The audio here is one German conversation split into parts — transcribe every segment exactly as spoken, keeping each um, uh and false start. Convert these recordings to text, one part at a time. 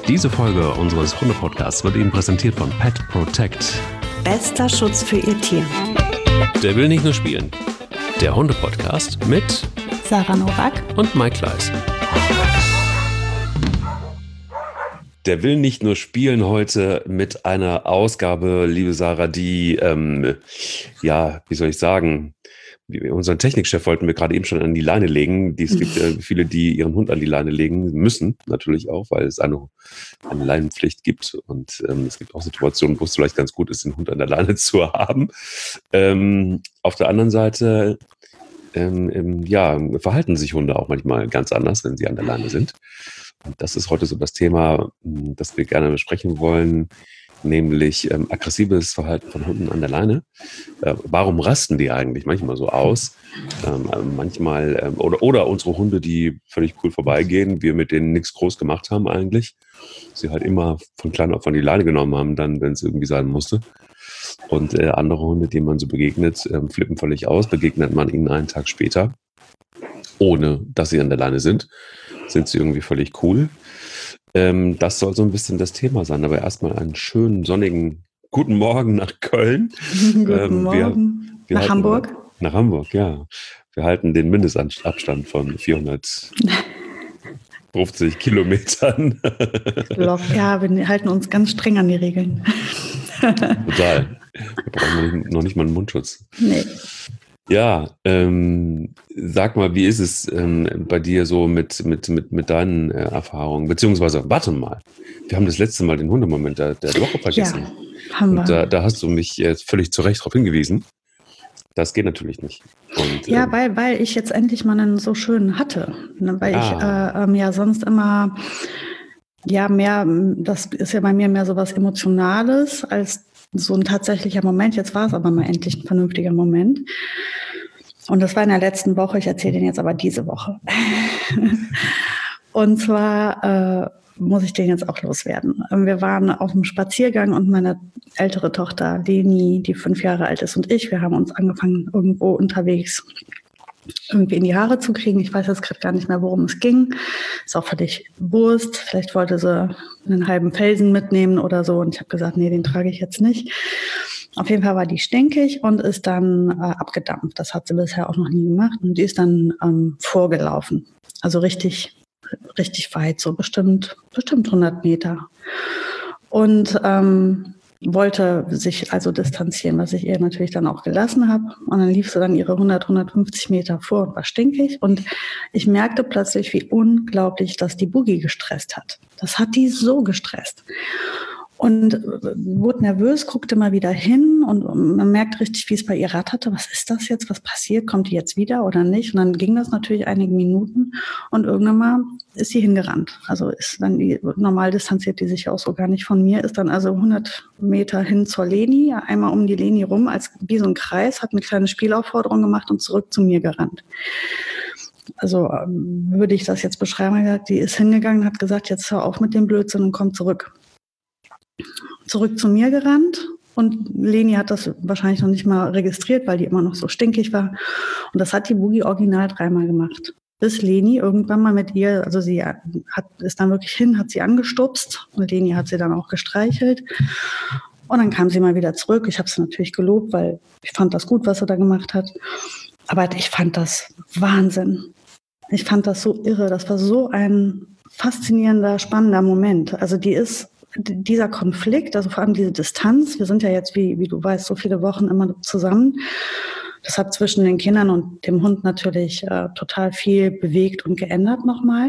Diese Folge unseres Hunde-Podcasts wird Ihnen präsentiert von Pet Protect. Bester Schutz für Ihr Tier. Der will nicht nur spielen. Der Hunde-Podcast mit Sarah Nowak und Mike Kleiss. Der will nicht nur spielen heute mit einer Ausgabe, liebe Sarah, die, ähm, ja, wie soll ich sagen, unseren Technikchef wollten wir gerade eben schon an die Leine legen. Es gibt äh, viele, die ihren Hund an die Leine legen müssen, natürlich auch, weil es eine, eine Leinenpflicht gibt. Und ähm, es gibt auch Situationen, wo es vielleicht ganz gut ist, den Hund an der Leine zu haben. Ähm, auf der anderen Seite, ähm, ähm, ja, verhalten sich Hunde auch manchmal ganz anders, wenn sie an der Leine sind. Und das ist heute so das Thema, das wir gerne besprechen wollen, nämlich ähm, aggressives Verhalten von Hunden an der Leine. Äh, warum rasten die eigentlich manchmal so aus? Ähm, äh, manchmal, ähm, oder, oder unsere Hunde, die völlig cool vorbeigehen, wir mit denen nichts groß gemacht haben eigentlich. Sie halt immer von klein auf an die Leine genommen haben, dann, wenn es irgendwie sein musste. Und äh, andere Hunde, denen man so begegnet, ähm, flippen völlig aus, begegnet man ihnen einen Tag später, ohne dass sie an der Leine sind, sind sie irgendwie völlig cool. Ähm, das soll so ein bisschen das Thema sein, aber erstmal einen schönen sonnigen guten Morgen nach Köln. Guten ähm, Morgen. Wir, wir nach halten, Hamburg? Nach Hamburg, ja. Wir halten den Mindestabstand von vierhundertfünfzig Kilometern. Ja, wir halten uns ganz streng an die Regeln. Total. Wir brauchen noch nicht mal einen Mundschutz. Nee. Ja, ähm, sag mal, wie ist es ähm, bei dir so mit, mit, mit, mit deinen äh, Erfahrungen? Beziehungsweise, warte mal, wir haben das letzte Mal den Hundemoment der, der Woche vergessen. Ja, haben wir. Und da, da hast du mich jetzt völlig zu Recht darauf hingewiesen. Das geht natürlich nicht. Und, ja, ähm, weil, weil ich jetzt endlich mal einen so schönen hatte. Ne? Weil ah. ich äh, ähm, ja sonst immer, ja, mehr, das ist ja bei mir mehr so was Emotionales als so ein tatsächlicher Moment. Jetzt war es aber mal endlich ein vernünftiger Moment. Und das war in der letzten Woche. Ich erzähle den jetzt aber diese Woche. Und zwar äh, muss ich den jetzt auch loswerden. Wir waren auf einem Spaziergang und meine ältere Tochter Leni, die fünf Jahre alt ist, und ich, wir haben uns angefangen, irgendwo unterwegs irgendwie in die Haare zu kriegen. Ich weiß jetzt gerade gar nicht mehr, worum es ging. Ist auch völlig Wurst. Vielleicht wollte sie einen halben Felsen mitnehmen oder so. Und ich habe gesagt, nee, den trage ich jetzt nicht. Auf jeden Fall war die stinkig und ist dann äh, abgedampft. Das hat sie bisher auch noch nie gemacht. Und die ist dann ähm, vorgelaufen. Also richtig, richtig weit, so bestimmt, bestimmt hundert Meter. Und ähm, wollte sich also distanzieren, was ich ihr natürlich dann auch gelassen habe. Und dann lief sie dann ihre hundert, hundertfünfzig Meter vor und war stinkig. Und ich merkte plötzlich, wie unglaublich das die Boogie gestresst hat. Das hat die so gestresst. Und wurde nervös, guckte mal wieder hin und man merkt richtig, wie es bei ihr ratterte. Was ist das jetzt? Was passiert? Kommt die jetzt wieder oder nicht? Und dann ging das natürlich einige Minuten und irgendwann mal ist sie hingerannt. Also ist dann die, normal distanziert die sich auch so gar nicht von mir, ist dann also hundert Meter hin zur Leni, einmal um die Leni rum, als wie so ein Kreis, hat eine kleine Spielaufforderung gemacht und zurück zu mir gerannt. Also ähm, würde ich das jetzt beschreiben, die ist hingegangen, hat gesagt, jetzt hör auf mit dem Blödsinn und komm zurück. Zurück zu mir gerannt und Leni hat das wahrscheinlich noch nicht mal registriert, weil die immer noch so stinkig war. Und das hat die Boogie original dreimal gemacht. Bis Leni irgendwann mal mit ihr, also sie hat, ist dann wirklich hin, hat sie angestupst und Leni hat sie dann auch gestreichelt. Und dann kam sie mal wieder zurück. Ich habe sie natürlich gelobt, weil ich fand das gut, was sie da gemacht hat. Aber ich fand das Wahnsinn. Ich fand das so irre. Das war so ein faszinierender, spannender Moment. Also die ist dieser Konflikt, also vor allem diese Distanz, wir sind ja jetzt, wie, wie du weißt, so viele Wochen immer zusammen. Das hat zwischen den Kindern und dem Hund natürlich äh, total viel bewegt und geändert nochmal.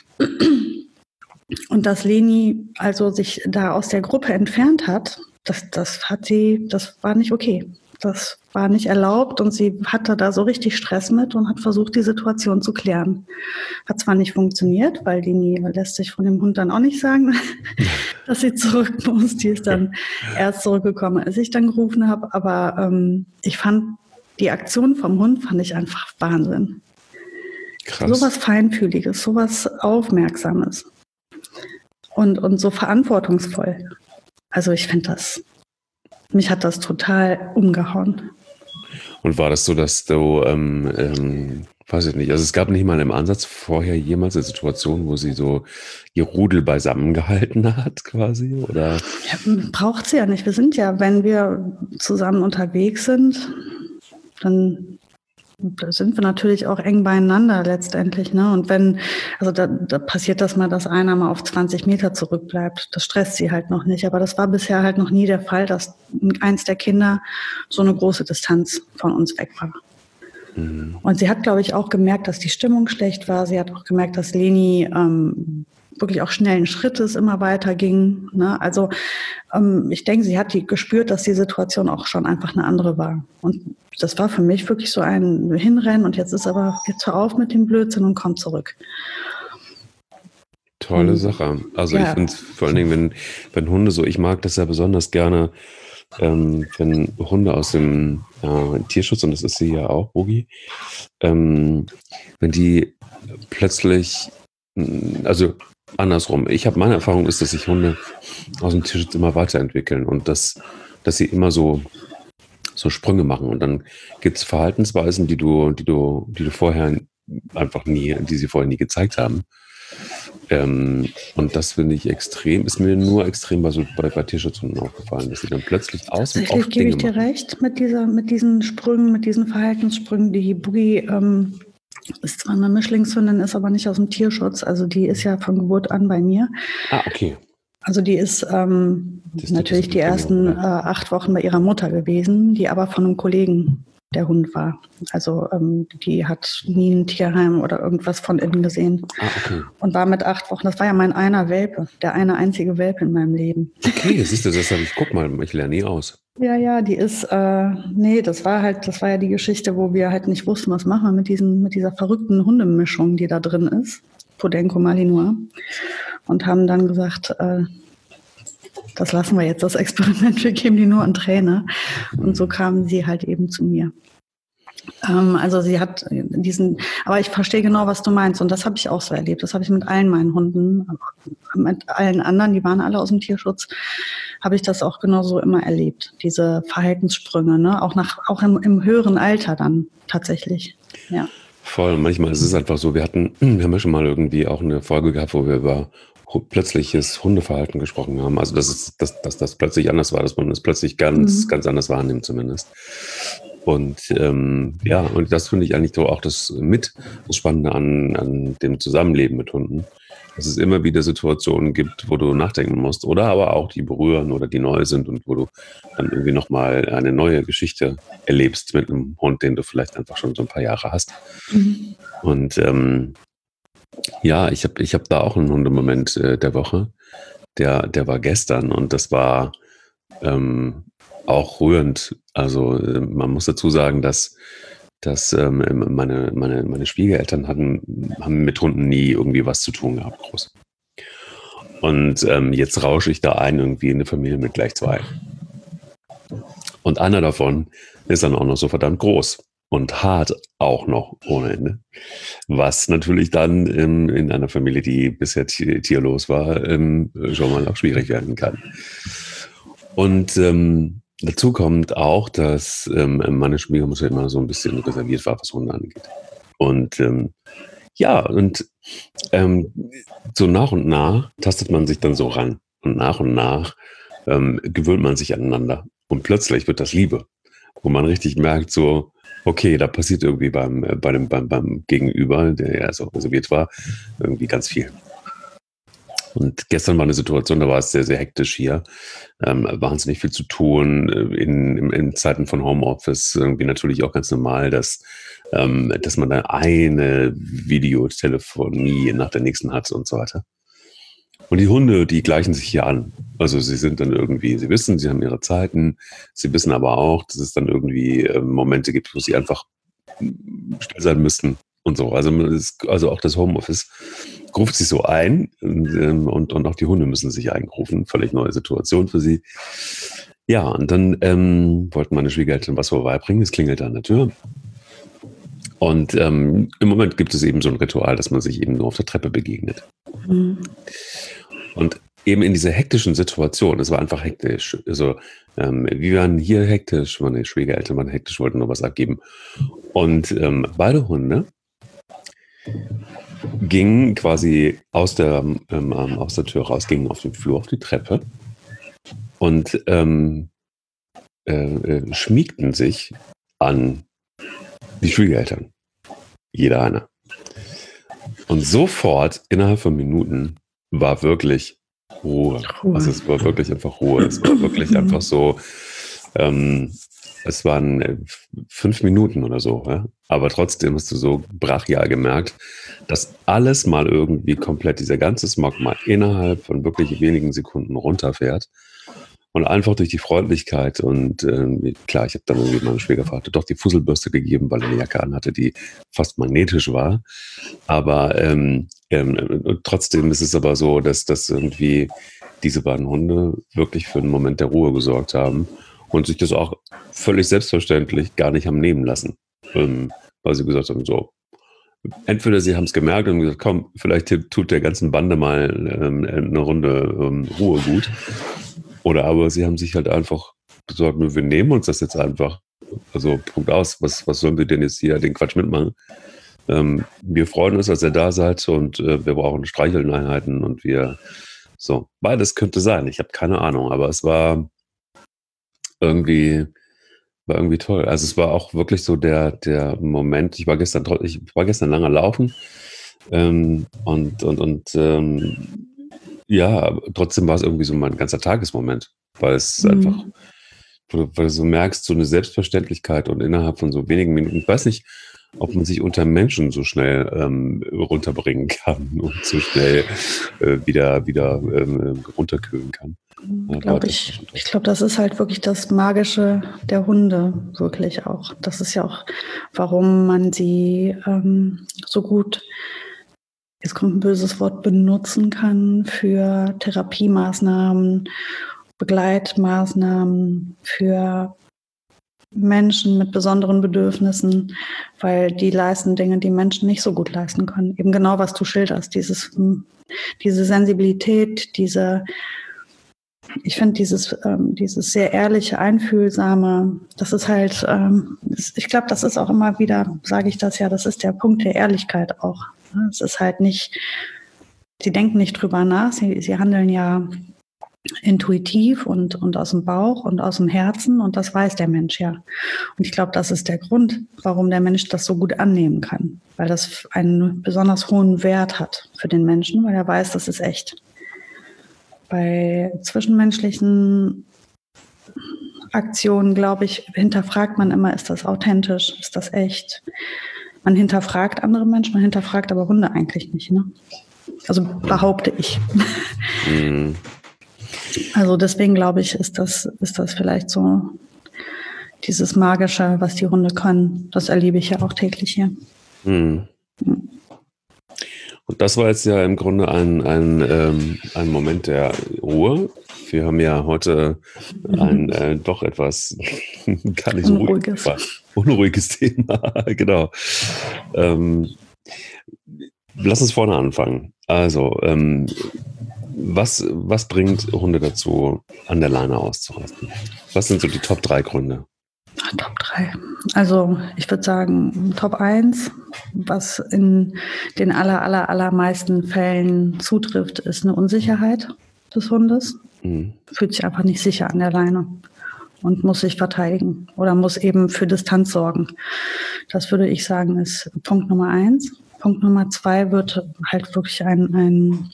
Und dass Leni also sich da aus der Gruppe entfernt hat, das, das hat sie, das war nicht okay. Das war nicht erlaubt und sie hatte da so richtig Stress mit und hat versucht, die Situation zu klären. Hat zwar nicht funktioniert, weil Leni lässt sich von dem Hund dann auch nicht sagen, dass sie zurück muss. Die ist dann erst zurückgekommen, als ich dann gerufen habe. Aber ähm, ich fand die Aktion vom Hund fand ich einfach Wahnsinn. Krass. Sowas Feinfühliges, sowas Aufmerksames und, und so verantwortungsvoll. Also ich finde das, mich hat das total umgehauen. Und war das so, dass du ähm, ähm, weiß ich nicht. Also es gab nicht mal im Ansatz vorher jemals eine Situation, wo sie so ihr Rudel beisammen gehalten hat, quasi, oder? Ja, braucht sie ja nicht. Wir sind ja, wenn wir zusammen unterwegs sind, dann sind wir natürlich auch eng beieinander letztendlich, ne? Und wenn, also da, da passiert das mal, dass einer mal auf zwanzig Meter zurückbleibt. Das stresst sie halt noch nicht. Aber das war bisher halt noch nie der Fall, dass eins der Kinder so eine große Distanz von uns weg war. Mhm. Und sie hat, glaube ich, auch gemerkt, dass die Stimmung schlecht war. Sie hat auch gemerkt, dass Leni ähm, wirklich auch schnellen Schrittes immer weiter ging, ne? Also ähm, ich denke, sie hat die gespürt, dass die Situation auch schon einfach eine andere war. Und das war für mich wirklich so ein Hinrennen und jetzt ist aber, jetzt hör auf mit dem Blödsinn und komm zurück. Tolle und, Sache. Also ja. Ich finde es vor allen Dingen, wenn, wenn Hunde so, ich mag das ja besonders gerne, ähm, wenn Hunde aus dem äh, Tierschutz, und das ist sie ja auch, Bogi, ähm, wenn die plötzlich, also andersrum, ich habe meine Erfahrung ist, dass sich Hunde aus dem Tierschutz immer weiterentwickeln und dass, dass sie immer so so Sprünge machen und dann gibt es Verhaltensweisen, die du, die du, die du vorher einfach nie, die sie vorher nie gezeigt haben. Ähm, und das finde ich extrem, ist mir nur extrem bei, so, bei, bei Tierschutzhunden aufgefallen, dass sie dann plötzlich aus dem Tatsächlich gebe ich dir recht mit dieser, mit diesen Sprüngen, mit diesen Verhaltenssprüngen. Die Boogie ähm, ist zwar eine Mischlingshündin, ist aber nicht aus dem Tierschutz, also die ist ja von Geburt an bei mir. Ah, okay. Also die ist ähm, natürlich die ersten äh, acht Wochen bei ihrer Mutter gewesen, die aber von einem Kollegen der Hund war. Also ähm, die hat nie ein Tierheim oder irgendwas von innen gesehen. Ah, okay. Und war mit acht Wochen, das war ja mein einer Welpe, der eine einzige Welpe in meinem Leben. Okay, siehst du, das habe ich, guck mal, ich lerne nie aus. Ja, ja, die ist, äh, nee, das war halt, das war ja die Geschichte, wo wir halt nicht wussten, was machen wir mit diesen, mit dieser verrückten Hundemischung, die da drin ist. Podenco Malinois. Und haben dann gesagt, äh, das lassen wir jetzt, das Experiment, wir geben die nur an Trainer. Und so kamen sie halt eben zu mir. Ähm, also sie hat diesen, aber ich verstehe genau, was du meinst. Und das habe ich auch so erlebt. Das habe ich mit allen meinen Hunden, mit allen anderen, die waren alle aus dem Tierschutz, habe ich das auch genauso immer erlebt. Diese Verhaltenssprünge, ne? Auch, nach, auch im, im höheren Alter dann tatsächlich, ja. Voll, manchmal ist es einfach so, wir hatten, wir haben ja schon mal irgendwie auch eine Folge gehabt, wo wir über plötzliches Hundeverhalten gesprochen haben. Also dass, es, dass, dass das plötzlich anders war, dass man es plötzlich ganz, mhm. ganz anders wahrnimmt zumindest. Und ähm, ja, und das finde ich eigentlich so auch das mit das Spannende an, an dem Zusammenleben mit Hunden, dass es immer wieder Situationen gibt, wo du nachdenken musst oder aber auch die berühren oder die neu sind und wo du dann irgendwie nochmal eine neue Geschichte erlebst mit einem Hund, den du vielleicht einfach schon so ein paar Jahre hast. Mhm. Und ähm, ja, ich habe ich hab da auch einen Hundemoment äh, der Woche, der, der war gestern und das war ähm, auch rührend. Also äh, man muss dazu sagen, dass dass ähm, meine, meine, meine Schwiegereltern hatten, haben mit Hunden nie irgendwie was zu tun gehabt, groß. Und ähm, jetzt rausche ich da ein irgendwie in eine Familie mit gleich zwei. Und einer davon ist dann auch noch so verdammt groß und hart auch noch ohne Ende. Was natürlich dann ähm, in einer Familie, die bisher tierlos war, ähm, schon mal auch schwierig werden kann. Und ähm, dazu kommt auch, dass ähm, meine Schwiegermutter immer so ein bisschen reserviert war, was Hunde angeht. Und ähm, ja, und ähm, so nach und nach tastet man sich dann so ran. Und nach und nach ähm, gewöhnt man sich aneinander. Und plötzlich wird das Liebe. Wo man richtig merkt, so, okay, da passiert irgendwie beim, äh, bei dem, beim, beim Gegenüber, der ja so reserviert war, irgendwie ganz viel. Und gestern war eine Situation, da war es sehr, sehr hektisch hier. Ähm, wahnsinnig viel zu tun. In, in, in Zeiten von Homeoffice irgendwie natürlich auch ganz normal, dass, ähm, dass man da eine Videotelefonie nach der nächsten hat und so weiter. Und die Hunde, die gleichen sich hier an. Also sie sind dann irgendwie, sie wissen, sie haben ihre Zeiten. Sie wissen aber auch, dass es dann irgendwie äh, Momente gibt, wo sie einfach still sein müssten und so. Also, also auch das Homeoffice ruft sich so ein und, und, und auch die Hunde müssen sich einrufen. Völlig neue Situation für sie. Ja, und dann ähm, wollten meine Schwiegereltern was vorbeibringen. Es klingelt an der Tür. Und ähm, im Moment gibt es eben so ein Ritual, dass man sich eben nur auf der Treppe begegnet. Mhm. Und eben in dieser hektischen Situation, es war einfach hektisch. Also ähm, wir waren hier hektisch, meine Schwiegereltern waren hektisch, wollten nur was abgeben. Und ähm, beide Hunde gingen quasi aus der, ähm, aus der Tür raus, gingen auf den Flur, auf die Treppe und ähm, äh, äh, schmiegten sich an die Schwiegereltern. Jeder einer. Und sofort, innerhalb von Minuten, war wirklich Ruhe. Ruhe. Also es war wirklich einfach Ruhe. Es war wirklich einfach so, ähm, es waren äh, fünf Minuten oder so. Ja? Aber trotzdem hast du so brachial gemerkt, dass alles mal irgendwie komplett, dieser ganze Smog mal innerhalb von wirklich wenigen Sekunden runterfährt. Und einfach durch die Freundlichkeit und ähm, klar, ich habe dann irgendwie meinem Schwiegervater doch die Fusselbürste gegeben, weil er eine Jacke anhatte, die fast magnetisch war. Aber ähm, ähm, trotzdem ist es aber so, dass, dass irgendwie diese beiden Hunde wirklich für einen Moment der Ruhe gesorgt haben und sich das auch völlig selbstverständlich gar nicht haben nehmen lassen. Ähm, weil sie gesagt haben, so, entweder sie haben es gemerkt und gesagt, komm, vielleicht tut der ganzen Bande mal ähm, eine Runde ähm, Ruhe gut. Oder aber sie haben sich halt einfach gesagt, wir nehmen uns das jetzt einfach. Also Punkt aus, was, was sollen wir denn jetzt hier den Quatsch mitmachen? Ähm, wir freuen uns, dass ihr da seid und äh, wir brauchen Streicheleinheiten und wir so. Beides könnte sein, ich habe keine Ahnung, aber es war irgendwie, war irgendwie toll. Also es war auch wirklich so der, der Moment, ich war gestern, ich war gestern lange laufen ähm, und, und, und ähm, ja, trotzdem war es irgendwie so mein ganzer Tagesmoment, weil es mhm. einfach, weil du so merkst, so eine Selbstverständlichkeit und innerhalb von so wenigen Minuten, ich weiß nicht, ob man sich unter Menschen so schnell ähm, runterbringen kann und so schnell äh, wieder, wieder ähm, runterkühlen kann. Glaub ich ich glaube, das ist halt wirklich das Magische der Hunde, wirklich auch. Das ist ja auch, warum man sie ähm, so gut, jetzt kommt ein böses Wort, benutzen kann für Therapiemaßnahmen, Begleitmaßnahmen für Menschen mit besonderen Bedürfnissen, weil die leisten Dinge, die Menschen nicht so gut leisten können. Eben genau, was du schilderst, dieses, diese Sensibilität, diese, ich finde dieses, ähm, dieses sehr ehrliche, einfühlsame, das ist halt, ähm, ich glaube, das ist auch immer wieder, sage ich das ja, das ist der Punkt der Ehrlichkeit auch. Es ist halt nicht, sie denken nicht drüber nach, sie, sie handeln ja intuitiv und, und aus dem Bauch und aus dem Herzen und das weiß der Mensch ja. Und ich glaube, das ist der Grund, warum der Mensch das so gut annehmen kann, weil das einen besonders hohen Wert hat für den Menschen, weil er weiß, das ist echt. Bei zwischenmenschlichen Aktionen, glaube ich, hinterfragt man immer, ist das authentisch, ist das echt? Man hinterfragt andere Menschen, man hinterfragt aber Hunde eigentlich nicht, ne? Also behaupte ich. Mhm. Also deswegen glaube ich, ist das, ist das vielleicht so dieses Magische, was die Hunde können. Das erlebe ich ja auch täglich hier. Mhm. Mhm. Und das war jetzt ja im Grunde ein, ein, ähm, ein Moment der Ruhe. Wir haben ja heute ein äh, doch etwas gar nicht so unruhiges, ruhig, unruhiges Thema. Genau. Ähm, lass uns vorne anfangen. Also, ähm, was, was bringt Hunde dazu, an der Leine auszurasten? Was sind so die Top drei Gründe? Top drei. Also ich würde sagen, Top eins, was in den aller, aller, allermeisten Fällen zutrifft, ist eine Unsicherheit des Hundes. Mhm. Fühlt sich einfach nicht sicher an der Leine und muss sich verteidigen oder muss eben für Distanz sorgen. Das würde ich sagen, ist Punkt Nummer eins. Punkt Nummer zwei wird halt wirklich ein, ein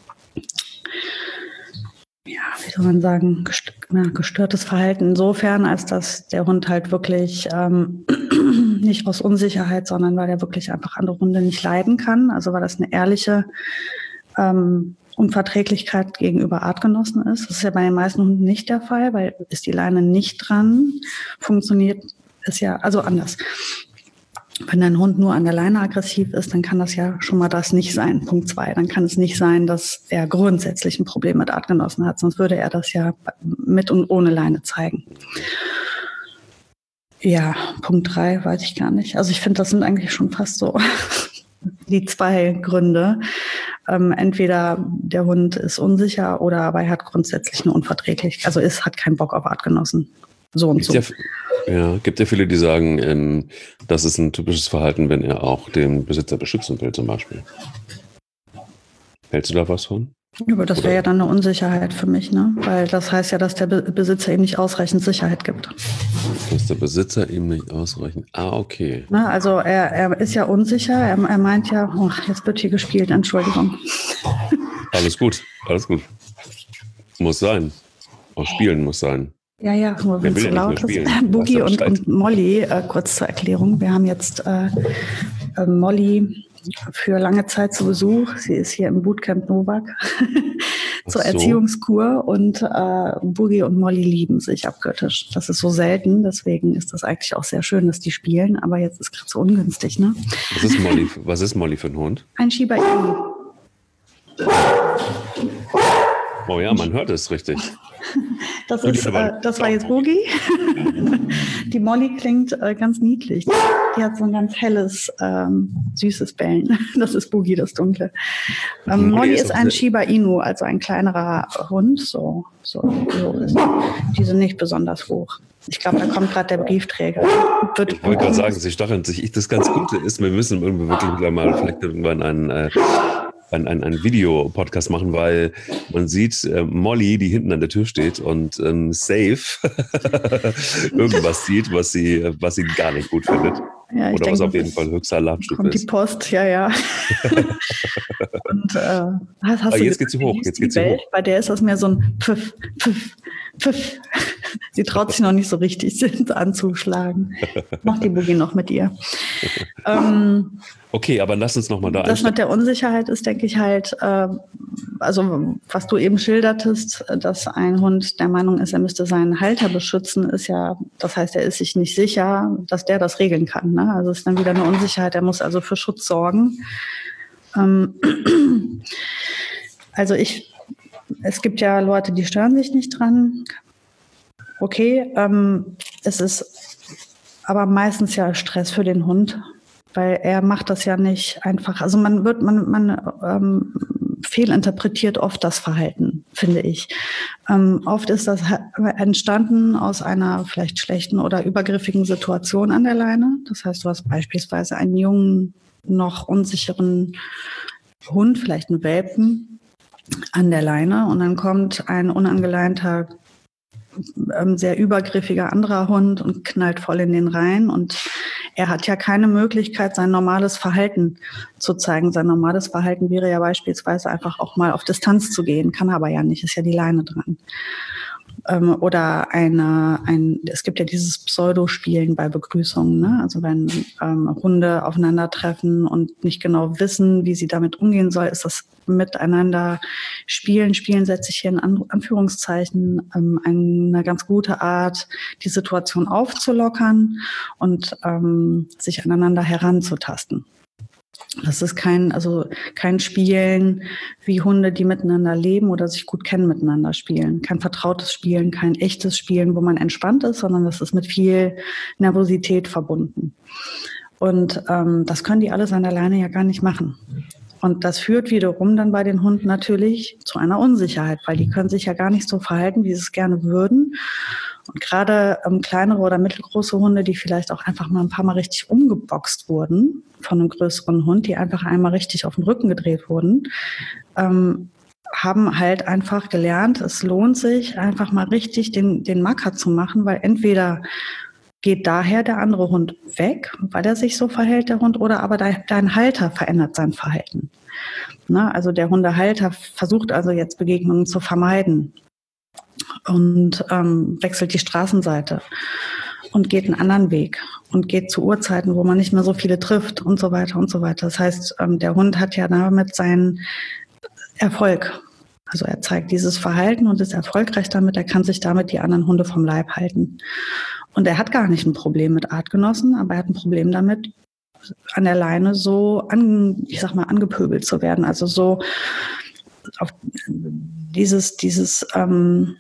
ja, wie soll man sagen, gestörtes Verhalten insofern, als dass der Hund halt wirklich ähm, nicht aus Unsicherheit, sondern weil er wirklich einfach andere Hunde nicht leiden kann. Also weil das eine ehrliche ähm, Unverträglichkeit gegenüber Artgenossen ist. Das ist ja bei den meisten Hunden nicht der Fall, weil ist die Leine nicht dran, funktioniert es ja, also anders. Wenn dein Hund nur an der Leine aggressiv ist, dann kann das ja schon mal das nicht sein. Punkt zwei. Dann kann es nicht sein, dass er grundsätzlich ein Problem mit Artgenossen hat, sonst würde er das ja mit und ohne Leine zeigen. Ja, Punkt drei weiß ich gar nicht. Also ich finde, das sind eigentlich schon fast so die zwei Gründe. Ähm, entweder der Hund ist unsicher oder aber er hat grundsätzlich eine Unverträglichkeit, also ist, hat keinen Bock auf Artgenossen. So und so. Ja, Ja, gibt ja viele, die sagen, ähm, das ist ein typisches Verhalten, wenn er auch den Besitzer beschützen will, zum Beispiel. Hältst du da was von? Aber das wäre ja dann eine Unsicherheit für mich, ne? Weil das heißt ja, dass der Be- Besitzer ihm nicht ausreichend Sicherheit gibt. Dass der Besitzer ihm nicht ausreichend. Ah, okay. Ne? Also er, er ist ja unsicher, er, er meint ja, oh, jetzt wird hier gespielt, Entschuldigung. Alles gut, alles gut. Muss sein. Auch spielen muss sein. Ja, ja, nur wenn es so laut ist. Boogie und, und Molly, äh, kurz zur Erklärung. Wir haben jetzt äh, äh, Molly für lange Zeit zu Besuch. Sie ist hier im Bootcamp Novak zur so. Erziehungskur und äh, Boogie und Molly lieben sich abgöttisch. Das ist so selten, deswegen ist das eigentlich auch sehr schön, dass die spielen, aber jetzt ist gerade so ungünstig, ne? Was ist Molly, was ist Molly für ein Hund? Ein Shiba Inu. Oh ja, man hört es richtig. Das, ist, äh, das war jetzt Boogie. Die Molly klingt äh, ganz niedlich. Die hat so ein ganz helles, ähm, süßes Bellen. Das ist Boogie, das Dunkle. Ähm, Molly, Molly ist, ist ein Shiba Inu, also ein kleinerer Hund. So, so, so ist. Die sind nicht besonders hoch. Ich glaube, da kommt gerade der Briefträger. Wird ich wollte gerade sagen, sie stacheln sich. Das ganz Gute ist, wir müssen irgendwie wirklich mal vielleicht irgendwann einen... Äh, ein, ein, ein Videopodcast machen, weil man sieht äh, Molly, die hinten an der Tür steht und ähm, safe irgendwas sieht, was sie, was sie gar nicht gut findet. Ja, oder denke, was auf jeden Fall höchster Alarmstufe kommt ist. Die Post, ja, ja. Und äh, hast, hast ah, jetzt geht sie hoch. Jetzt geht sie hoch. Bei der ist das mehr so ein Pfiff, Pfiff, Pfiff. Sie traut sich noch nicht so richtig anzuschlagen. Macht die Boogie noch mit ihr. ähm, Okay, aber lass uns nochmal da Das mit der Unsicherheit ist, denke ich halt, äh, also was du eben schildertest, dass ein Hund der Meinung ist, er müsste seinen Halter beschützen, ist ja, das heißt, er ist sich nicht sicher, dass der das regeln kann. Ne? Also ist dann wieder eine Unsicherheit, er muss also für Schutz sorgen. Ähm, also ich, es gibt ja Leute, die stören sich nicht dran. Okay, ähm, es ist aber meistens ja Stress für den Hund. Weil er macht das ja nicht einfach, also man wird, man, man ähm, fehlinterpretiert oft das Verhalten, finde ich. Ähm, oft ist das entstanden aus einer vielleicht schlechten oder übergriffigen Situation an der Leine. Das heißt, du hast beispielsweise einen jungen, noch unsicheren Hund, vielleicht einen Welpen an der Leine und dann kommt ein unangeleinter, ähm, sehr übergriffiger anderer Hund und knallt voll in den rein und er hat ja keine Möglichkeit, sein normales Verhalten zu zeigen. Sein normales Verhalten wäre ja beispielsweise einfach auch mal auf Distanz zu gehen, kann aber ja nicht, ist ja die Leine dran. Ähm, oder eine, ein, es gibt ja dieses Pseudospielen bei Begrüßungen, ne? Also wenn ähm, Hunde aufeinandertreffen und nicht genau wissen, wie sie damit umgehen soll, ist das miteinander spielen. Spielen setze ich hier in An- Anführungszeichen ähm, eine ganz gute Art, die Situation aufzulockern und ähm, sich aneinander heranzutasten. Das ist kein, also kein Spielen, wie Hunde, die miteinander leben oder sich gut kennen, miteinander spielen. Kein vertrautes Spielen, kein echtes Spielen, wo man entspannt ist, sondern das ist mit viel Nervosität verbunden. Und ähm, das können die alles an der Leine ja gar nicht machen. Und das führt wiederum dann bei den Hunden natürlich zu einer Unsicherheit, weil die können sich ja gar nicht so verhalten, wie sie es gerne würden. Und gerade ähm, kleinere oder mittelgroße Hunde, die vielleicht auch einfach mal ein paar Mal richtig umgeboxt wurden von einem größeren Hund, die einfach einmal richtig auf den Rücken gedreht wurden, ähm, haben halt einfach gelernt, es lohnt sich, einfach mal richtig den, den Macker zu machen, weil entweder geht daher der andere Hund weg, weil er sich so verhält, der Hund, oder aber dein Halter verändert sein Verhalten. Na, also der Hundehalter versucht also jetzt Begegnungen zu vermeiden und ähm, wechselt die Straßenseite und geht einen anderen Weg und geht zu Uhrzeiten, wo man nicht mehr so viele trifft und so weiter und so weiter. Das heißt, ähm, der Hund hat ja damit seinen Erfolg. Also er zeigt dieses Verhalten und ist erfolgreich damit, er kann sich damit die anderen Hunde vom Leib halten. Und er hat gar nicht ein Problem mit Artgenossen, aber er hat ein Problem damit, an der Leine so, an, ich sag mal, angepöbelt zu werden. Also so auf dieses, dieses ähm,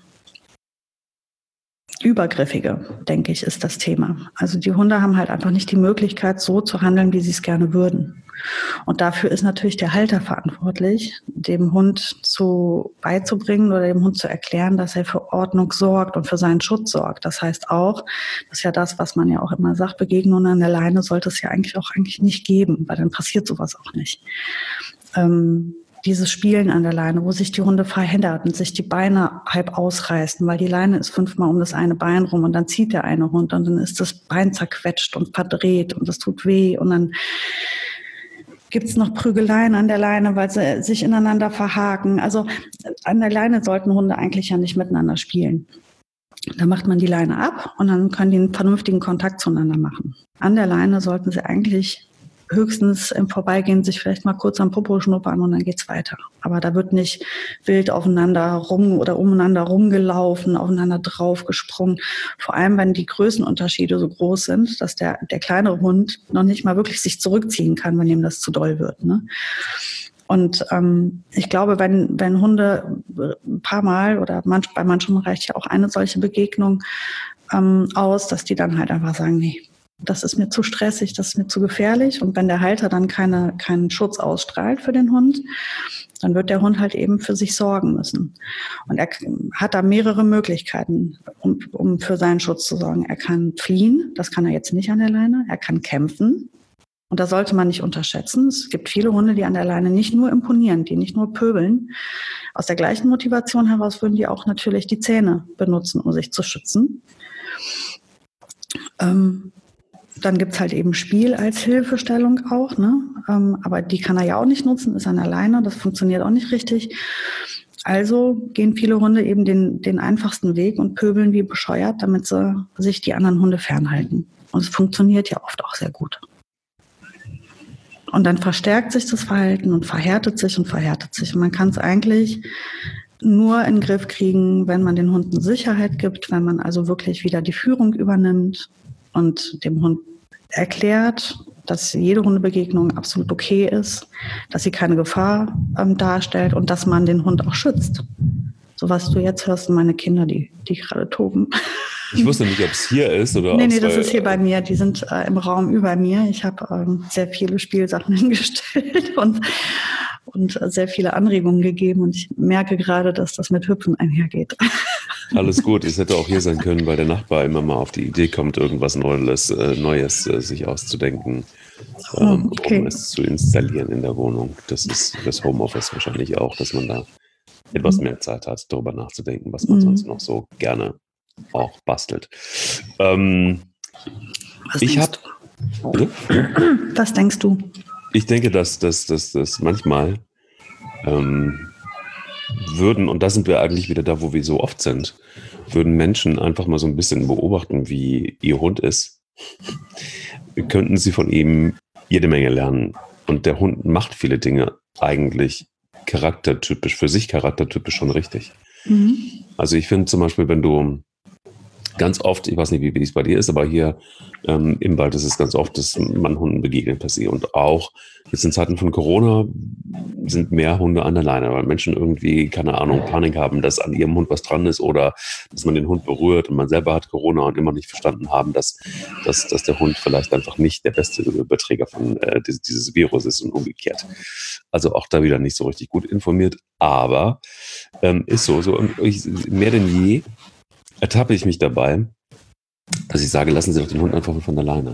Übergriffige, denke ich, ist das Thema. Also die Hunde haben halt einfach nicht die Möglichkeit, so zu handeln, wie sie es gerne würden. Und dafür ist natürlich der Halter verantwortlich, dem Hund zu beizubringen oder dem Hund zu erklären, dass er für Ordnung sorgt und für seinen Schutz sorgt. Das heißt auch, das ist ja das, was man ja auch immer sagt, Begegnungen an der Leine sollte es ja eigentlich auch eigentlich nicht geben, weil dann passiert sowas auch nicht. Ähm, dieses Spielen an der Leine, wo sich die Hunde verheddern und sich die Beine halb ausreißen, weil die Leine ist fünfmal um das eine Bein rum und dann zieht der eine Hund und dann ist das Bein zerquetscht und verdreht und das tut weh und dann gibt's noch Prügeleien an der Leine, weil sie sich ineinander verhaken. Also an der Leine sollten Hunde eigentlich ja nicht miteinander spielen. Da macht man die Leine ab und dann können die einen vernünftigen Kontakt zueinander machen. An der Leine sollten sie eigentlich höchstens im Vorbeigehen sich vielleicht mal kurz am Popo schnuppern und dann geht's weiter. Aber da wird nicht wild aufeinander rum oder umeinander rumgelaufen, aufeinander draufgesprungen. Vor allem, wenn die Größenunterschiede so groß sind, dass der, der kleinere Hund noch nicht mal wirklich sich zurückziehen kann, wenn ihm das zu doll wird, ne? Und ähm, ich glaube, wenn, wenn Hunde ein paar Mal oder manch, bei manchen reicht ja auch eine solche Begegnung ähm, aus, dass die dann halt einfach sagen, nee, das ist mir zu stressig, das ist mir zu gefährlich. Und wenn der Halter dann keine, keinen Schutz ausstrahlt für den Hund, dann wird der Hund halt eben für sich sorgen müssen. Und er hat da mehrere Möglichkeiten, um, um für seinen Schutz zu sorgen. Er kann fliehen, das kann er jetzt nicht an der Leine. Er kann kämpfen. Und das sollte man nicht unterschätzen. Es gibt viele Hunde, die an der Leine nicht nur imponieren, die nicht nur pöbeln. Aus der gleichen Motivation heraus würden die auch natürlich die Zähne benutzen, um sich zu schützen. Ähm, Dann gibt's halt eben Spiel als Hilfestellung auch, ne? Ähm, aber die kann er ja auch nicht nutzen, ist an der Leine, das funktioniert auch nicht richtig. Also gehen viele Hunde eben den, den einfachsten Weg und pöbeln wie bescheuert, damit sie sich die anderen Hunde fernhalten. Und es funktioniert ja oft auch sehr gut. Und dann verstärkt sich das Verhalten und verhärtet sich und verhärtet sich. Und man kann es eigentlich nur in den Griff kriegen, wenn man den Hunden Sicherheit gibt, wenn man also wirklich wieder die Führung übernimmt und dem Hund erklärt, dass jede Hundebegegnung absolut okay ist, dass sie keine Gefahr ähm, darstellt und dass man den Hund auch schützt. So was du jetzt hörst, meine Kinder, die, die gerade toben. Ich wusste nicht, ob es hier ist oder ob Nee, es nee, das bei, ist hier bei mir. Die sind äh, im Raum über mir. Ich habe ähm, sehr viele Spielsachen hingestellt und, und äh, sehr viele Anregungen gegeben. Und ich merke gerade, dass das mit Hüpfen einhergeht. Alles gut, es hätte auch hier sein können, weil der Nachbar immer mal auf die Idee kommt, irgendwas Neues, äh, Neues äh, sich auszudenken, ähm, Oh, okay. um es zu installieren in der Wohnung. Das ist das Homeoffice wahrscheinlich auch, dass man da etwas Mhm. mehr Zeit hat, darüber nachzudenken, was man Mhm. sonst noch so gerne auch bastelt. Ähm, Was ich denkst habe, bitte? du? Was denkst du? Ich denke, dass das dass, dass manchmal ähm, würden, und da sind wir eigentlich wieder da, wo wir so oft sind, würden Menschen einfach mal so ein bisschen beobachten, wie ihr Hund ist, könnten sie von ihm jede Menge lernen. Und der Hund macht viele Dinge eigentlich charaktertypisch, für sich charaktertypisch schon richtig. Mhm. Also ich finde zum Beispiel, wenn du ganz oft, ich weiß nicht, wie, wie es bei dir ist, aber hier ähm, im Wald ist es ganz oft, dass man Hunden begegnet per se. Und auch jetzt in Zeiten von Corona sind mehr Hunde an der Leine, weil Menschen irgendwie, keine Ahnung, Panik haben, dass an ihrem Hund was dran ist oder dass man den Hund berührt und man selber hat Corona und immer nicht verstanden haben, dass, dass, dass der Hund vielleicht einfach nicht der beste Überträger von äh, dieses, dieses Virus ist und umgekehrt. Also auch da wieder nicht so richtig gut informiert, aber ähm, ist so, so ich, mehr denn je ertappe ich mich dabei, dass ich sage, lassen Sie doch den Hund einfach von der Leine.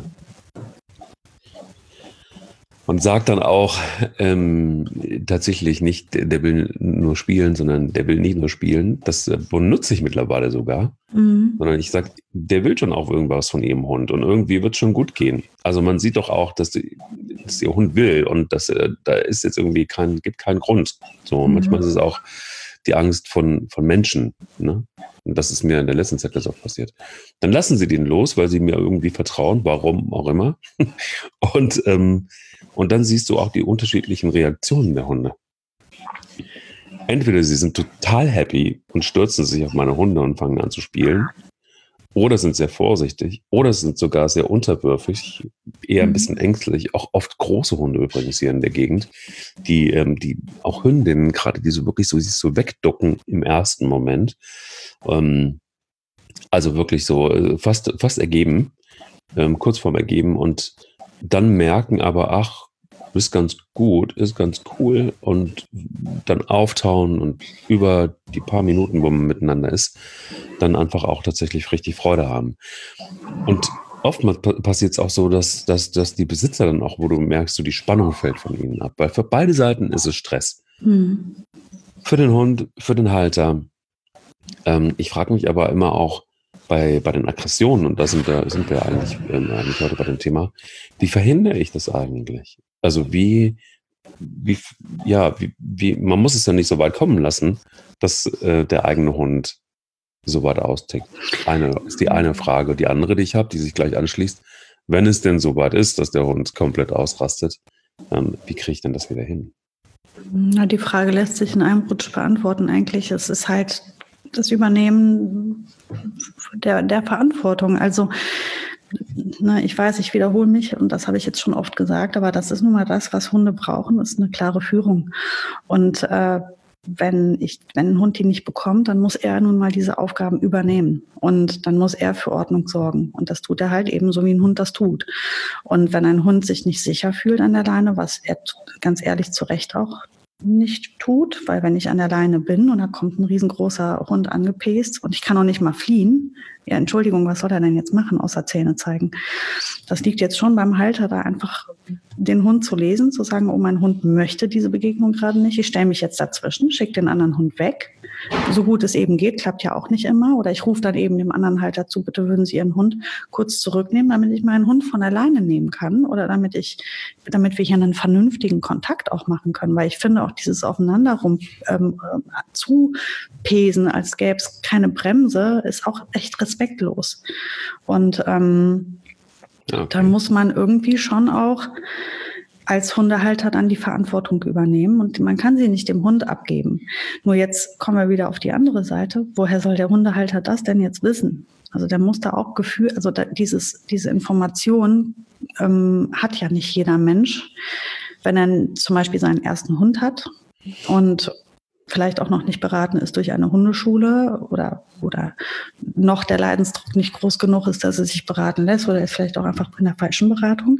Und sage dann auch ähm, tatsächlich nicht, der will nur spielen, sondern der will nicht nur spielen. Das äh, benutze ich mittlerweile sogar. Mhm. Sondern ich sage, der will schon auch irgendwas von Ihrem Hund und irgendwie wird es schon gut gehen. Also man sieht doch auch, dass, die, dass Ihr Hund will und dass, äh, da ist jetzt irgendwie kein, gibt keinen Grund. So, Mhm. manchmal ist es auch die Angst von, von Menschen, ne? Und das ist mir in der letzten Zeit ganz oft passiert. Dann lassen Sie den los, weil Sie mir irgendwie vertrauen, warum auch immer. Und, ähm, und dann siehst du auch die unterschiedlichen Reaktionen der Hunde. Entweder sie sind total happy und stürzen sich auf meine Hunde und fangen an zu spielen, oder sind sehr vorsichtig, oder sind sogar sehr unterwürfig, eher ein bisschen ängstlich. Auch oft große Hunde übrigens hier in der Gegend, die, ähm, die auch Hündinnen gerade, die so wirklich so, sich so wegducken im ersten Moment. Ähm, also wirklich so äh, fast, fast ergeben, ähm, kurz vorm Ergeben und dann merken aber, ach, ist ganz gut, ist ganz cool und dann auftauen und über die paar Minuten, wo man miteinander ist, dann einfach auch tatsächlich richtig Freude haben. Und oftmals passiert es auch so, dass, dass, dass die Besitzer dann auch, wo du merkst, so die Spannung fällt von ihnen ab, weil für beide Seiten ist es Stress. Mhm. Für den Hund, für den Halter. Ähm, ich frage mich aber immer auch bei, bei den Aggressionen, und da sind wir, sind wir eigentlich, ähm, eigentlich heute bei dem Thema, wie verhindere ich das eigentlich? Also wie, wie ja, wie, wie, man muss es ja nicht so weit kommen lassen, dass äh, der eigene Hund so weit austickt. Eine ist die eine Frage. Die andere, die ich habe, die sich gleich anschließt, wenn es denn so weit ist, dass der Hund komplett ausrastet, ähm, wie kriege ich denn das wieder hin? Na, die Frage lässt sich in einem Rutsch beantworten eigentlich. Es ist halt das Übernehmen der, der Verantwortung. Also, ne, ich weiß, ich wiederhole mich und das habe ich jetzt schon oft gesagt, aber das ist nun mal das, was Hunde brauchen, ist eine klare Führung. Und äh, wenn ich, wenn ein Hund die nicht bekommt, dann muss er nun mal diese Aufgaben übernehmen und dann muss er für Ordnung sorgen. Und das tut er halt ebenso, wie ein Hund das tut. Und wenn ein Hund sich nicht sicher fühlt an der Leine, was er ganz ehrlich zu Recht auch nicht tut, weil wenn ich an der Leine bin und da kommt ein riesengroßer Hund angepest und ich kann auch nicht mal fliehen, ja, Entschuldigung, was soll er denn jetzt machen, außer Zähne zeigen? Das liegt jetzt schon beim Halter, da einfach den Hund zu lesen, zu sagen, oh, mein Hund möchte diese Begegnung gerade nicht, ich stelle mich jetzt dazwischen, schicke den anderen Hund weg. So gut es eben geht, klappt ja auch nicht immer. Oder ich rufe dann eben dem anderen Halter zu, bitte würden Sie Ihren Hund kurz zurücknehmen, damit ich meinen Hund von alleine nehmen kann oder damit ich, damit wir hier einen vernünftigen Kontakt auch machen können. Weil ich finde auch dieses Aufeinanderrum ähm, zu pesen, als gäbe es keine Bremse, ist auch echt respektlos. Und ähm, okay. Dann muss man irgendwie schon auch als Hundehalter dann die Verantwortung übernehmen und man kann sie nicht dem Hund abgeben. Nur jetzt kommen wir wieder auf die andere Seite. Woher soll der Hundehalter das denn jetzt wissen? Also der muss da auch Gefühl, also da, dieses, diese Information ähm, hat ja nicht jeder Mensch. Wenn er zum Beispiel seinen ersten Hund hat und vielleicht auch noch nicht beraten ist durch eine Hundeschule oder, oder noch der Leidensdruck nicht groß genug ist, dass er sich beraten lässt oder ist vielleicht auch einfach in der falschen Beratung,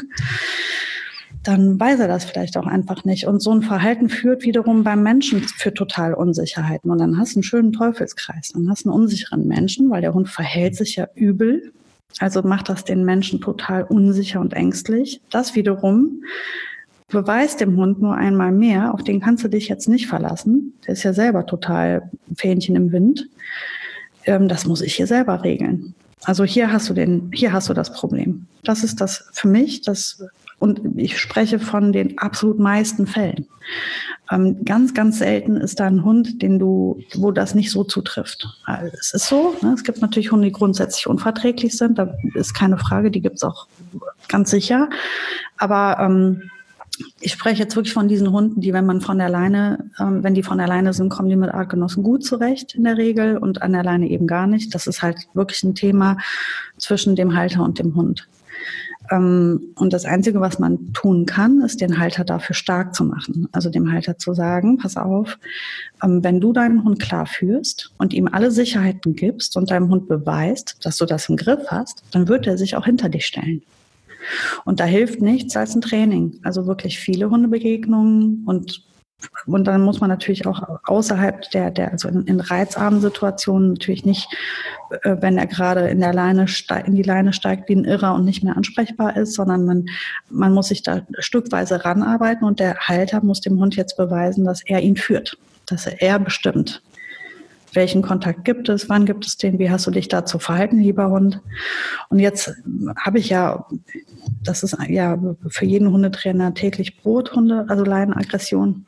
dann weiß er das vielleicht auch einfach nicht. Und so ein Verhalten führt wiederum beim Menschen für total Unsicherheiten. Und dann hast du einen schönen Teufelskreis. Dann hast du einen unsicheren Menschen, weil der Hund verhält sich ja übel. Also macht das den Menschen total unsicher und ängstlich. Das wiederum beweist dem Hund nur einmal mehr, auf den kannst du dich jetzt nicht verlassen. Der ist ja selber total Fähnchen im Wind. Ähm, das muss ich hier selber regeln. Also hier hast du den, hier hast du das Problem. Das ist das für mich, das, und ich spreche von den absolut meisten Fällen. Ähm, ganz, ganz selten ist da ein Hund, den du, wo das nicht so zutrifft. Also es ist so, ne? Es gibt natürlich Hunde, die grundsätzlich unverträglich sind. Da ist keine Frage, die gibt es auch ganz sicher. Aber ähm, ich spreche jetzt wirklich von diesen Hunden, die, wenn man von der Leine, ähm, wenn die von der Leine sind, kommen die mit Artgenossen gut zurecht in der Regel und an der Leine eben gar nicht. Das ist halt wirklich ein Thema zwischen dem Halter und dem Hund. Ähm, und das Einzige, was man tun kann, ist, den Halter dafür stark zu machen. Also dem Halter zu sagen, pass auf, ähm, wenn du deinen Hund klar führst und ihm alle Sicherheiten gibst und deinem Hund beweist, dass du das im Griff hast, dann wird er sich auch hinter dich stellen. Und da hilft nichts als ein Training. Also wirklich viele Hundebegegnungen und, und dann muss man natürlich auch außerhalb der, der also in, in reizarmen Situationen natürlich nicht, äh, wenn er gerade in der Leine steigt, in die Leine steigt wie ein Irrer und nicht mehr ansprechbar ist, sondern man, man muss sich da stückweise ranarbeiten und der Halter muss dem Hund jetzt beweisen, dass er ihn führt, dass er, er bestimmt. Welchen Kontakt gibt es? Wann gibt es den? Wie hast du dich da zu verhalten, lieber Hund? Und jetzt habe ich ja, das ist ja für jeden Hundetrainer täglich Brot, Hunde, also Leinenaggression.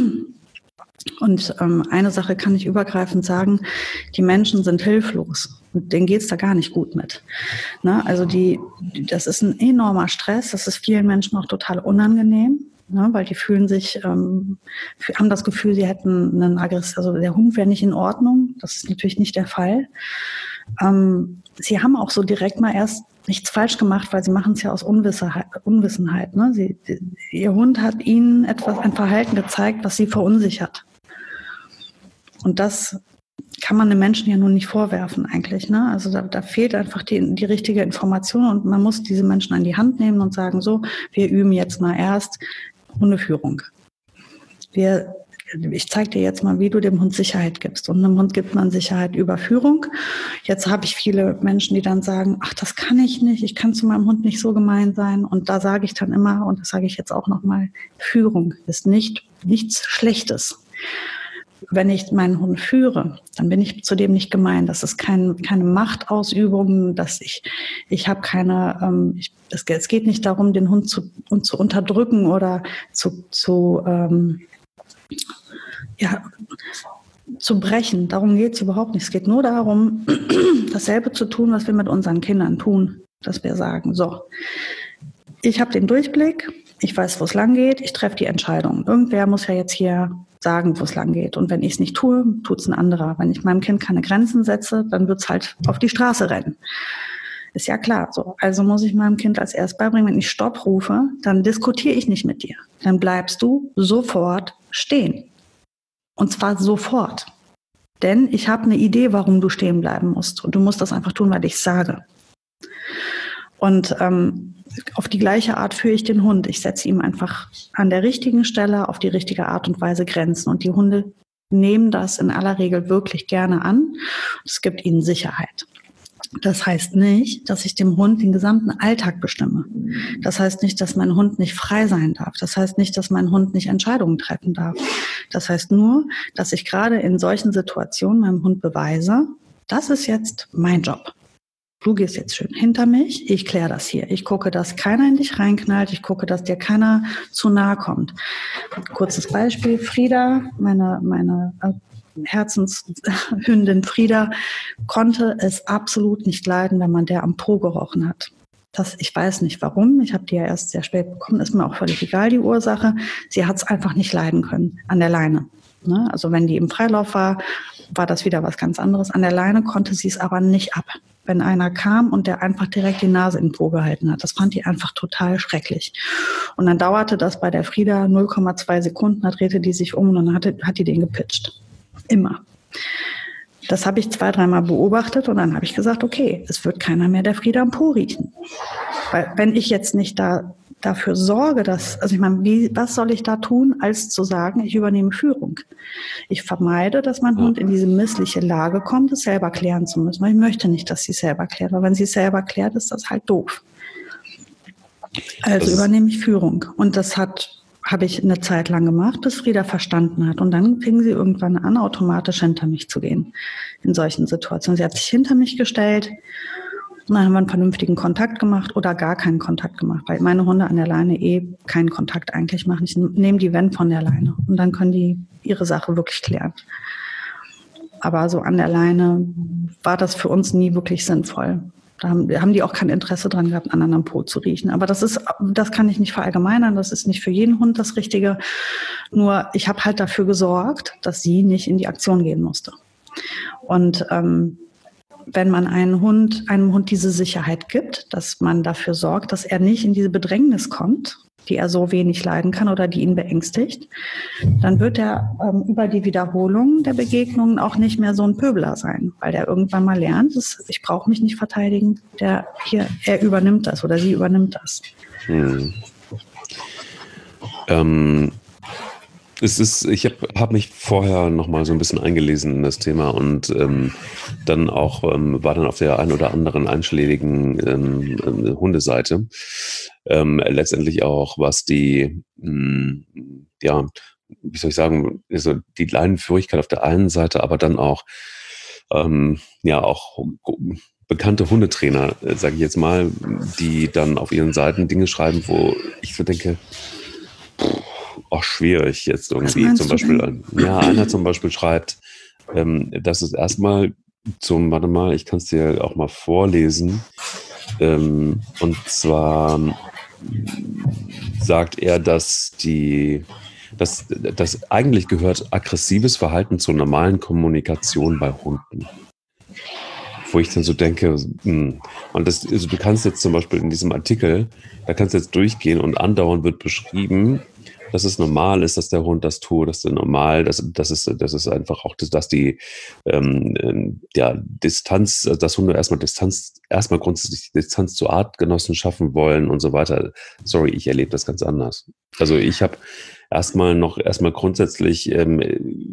Und ähm, eine Sache kann ich übergreifend sagen, die Menschen sind hilflos. Und denen geht's da gar nicht gut mit. Ne? Also die, das ist ein enormer Stress. Das ist vielen Menschen auch total unangenehm. Ne, weil die fühlen sich, ähm, haben das Gefühl, sie hätten einen Aggress, also der Hund wäre nicht in Ordnung. Das ist natürlich nicht der Fall. Ähm, sie haben auch so direkt mal erst nichts falsch gemacht, weil sie machen es ja aus Unwissenheit. Unwissenheit ne? sie, die, ihr Hund hat ihnen etwas, ein Verhalten gezeigt, was sie verunsichert. Und das kann man den Menschen ja nun nicht vorwerfen eigentlich. Ne? Also da, da fehlt einfach die, die richtige Information und man muss diese Menschen an die Hand nehmen und sagen, so, wir üben jetzt mal erst Hundeführung. Wir, ich zeige dir jetzt mal, wie du dem Hund Sicherheit gibst. Und einem Hund gibt man Sicherheit über Führung. Jetzt habe ich viele Menschen, die dann sagen, ach, das kann ich nicht, ich kann zu meinem Hund nicht so gemein sein. Und da sage ich dann immer, und das sage ich jetzt auch nochmal, Führung ist nicht nichts Schlechtes. Wenn ich meinen Hund führe, dann bin ich zu dem nicht gemein. Das ist kein, keine Machtausübung, dass ich, ich habe keine, ähm, ich, es, es geht nicht darum, den Hund zu, und zu unterdrücken oder zu, zu ähm, ja, zu brechen. Darum geht es überhaupt nicht. Es geht nur darum, dasselbe zu tun, was wir mit unseren Kindern tun. Dass wir sagen, so, ich habe den Durchblick, ich weiß, wo es lang geht, ich treffe die Entscheidung. Irgendwer muss ja jetzt hier sagen, wo es lang geht. Und wenn ich es nicht tue, tut es ein anderer. Wenn ich meinem Kind keine Grenzen setze, dann wird es halt auf die Straße rennen. Ist ja klar so. Also muss ich meinem Kind als erst beibringen, wenn ich Stopp rufe, dann diskutiere ich nicht mit dir. Dann bleibst du sofort stehen. Und zwar sofort. Denn ich habe eine Idee, warum du stehen bleiben musst. Und du musst das einfach tun, weil ich sage. Und ähm, auf die gleiche Art führe ich den Hund. Ich setze ihm einfach an der richtigen Stelle auf die richtige Art und Weise Grenzen. Und die Hunde nehmen das in aller Regel wirklich gerne an. Es gibt ihnen Sicherheit. Das heißt nicht, dass ich dem Hund den gesamten Alltag bestimme. Das heißt nicht, dass mein Hund nicht frei sein darf. Das heißt nicht, dass mein Hund nicht Entscheidungen treffen darf. Das heißt nur, dass ich gerade in solchen Situationen meinem Hund beweise, das ist jetzt mein Job. Du gehst jetzt schön hinter mich, ich kläre das hier. Ich gucke, dass keiner in dich reinknallt. Ich gucke, dass dir keiner zu nahe kommt. Kurzes Beispiel, Frieda, meine, meine Herzenshündin Frieda, konnte es absolut nicht leiden, wenn man der am Po gerochen hat. Das, ich weiß nicht warum, ich habe die ja erst sehr spät bekommen, ist mir auch völlig egal, die Ursache. Sie hat es einfach nicht leiden können an der Leine. Ne? Also wenn die im Freilauf war, war das wieder was ganz anderes. An der Leine konnte sie es aber nicht ab. Wenn einer kam und der einfach direkt die Nase in den Po gehalten hat. Das fand die einfach total schrecklich. Und dann dauerte das bei der Frieda null Komma zwei Sekunden, da drehte die sich um und dann hatte, hat die den gepitcht. Immer. Das habe ich zwei, dreimal beobachtet und dann habe ich gesagt, okay, es wird keiner mehr der Frieda am Po riechen. Weil wenn ich jetzt nicht da dafür sorge, dass, also ich meine, wie, was soll ich da tun, als zu sagen, ich übernehme Führung? Ich vermeide, dass mein Hund in diese missliche Lage kommt, es selber klären zu müssen. Weil ich möchte nicht, dass sie es selber klärt, weil wenn sie es selber klärt, ist das halt doof. Also das übernehme ich Führung. Und das hat habe ich eine Zeit lang gemacht, bis Frieda verstanden hat. Und dann fing sie irgendwann an, automatisch hinter mich zu gehen in solchen Situationen. Sie hat sich hinter mich gestellt und dann haben wir einen vernünftigen Kontakt gemacht oder gar keinen Kontakt gemacht, weil meine Hunde an der Leine eh keinen Kontakt eigentlich machen. Ich nehme die Wenn von der Leine und dann können die ihre Sache wirklich klären. Aber so an der Leine war das für uns nie wirklich sinnvoll. Da haben, haben die auch kein Interesse dran gehabt, einen anderen Po zu riechen. Aber das ist, das kann ich nicht verallgemeinern. Das ist nicht für jeden Hund das Richtige. Nur ich habe halt dafür gesorgt, dass sie nicht in die Aktion gehen musste. Und ähm, wenn man einen Hund, einem Hund diese Sicherheit gibt, dass man dafür sorgt, dass er nicht in diese Bedrängnis kommt, die er so wenig leiden kann oder die ihn beängstigt, dann wird er ähm, über die Wiederholung der Begegnungen auch nicht mehr so ein Pöbler sein, weil der irgendwann mal lernt, dass ich brauche mich nicht verteidigen, der hier, er übernimmt das oder sie übernimmt das. Hm. Ähm, es ist, ich habe hab mich vorher noch mal so ein bisschen eingelesen in das Thema und ähm, dann auch ähm, war dann auf der einen oder anderen einschlägigen ähm, Hundeseite. Ähm, letztendlich auch, was die, mh, ja, wie soll ich sagen, also die Leinenführigkeit auf der einen Seite, aber dann auch, ähm, ja, auch bekannte Hundetrainer, äh, sage ich jetzt mal, die dann auf ihren Seiten Dinge schreiben, wo ich so denke, pff, auch schwierig jetzt irgendwie. Zum Beispiel, ja, einer zum Beispiel schreibt, ähm, dass es erstmal zum, warte mal, ich kann es dir auch mal vorlesen, ähm, und zwar sagt er, dass die, dass, dass eigentlich gehört aggressives Verhalten zur normalen Kommunikation bei Hunden. Wo ich dann so denke, mh. und das, also du kannst jetzt zum Beispiel in diesem Artikel, da kannst du jetzt durchgehen und andauernd wird beschrieben, dass es normal ist, dass der Hund das tut, dass der normal, dass, dass, es, dass es einfach auch, dass die ähm, ja, Distanz, dass Hunde erstmal Distanz, erstmal grundsätzlich Distanz zu Artgenossen schaffen wollen und so weiter. Sorry, ich erlebe das ganz anders. Also ich habe erstmal noch, erstmal grundsätzlich ähm,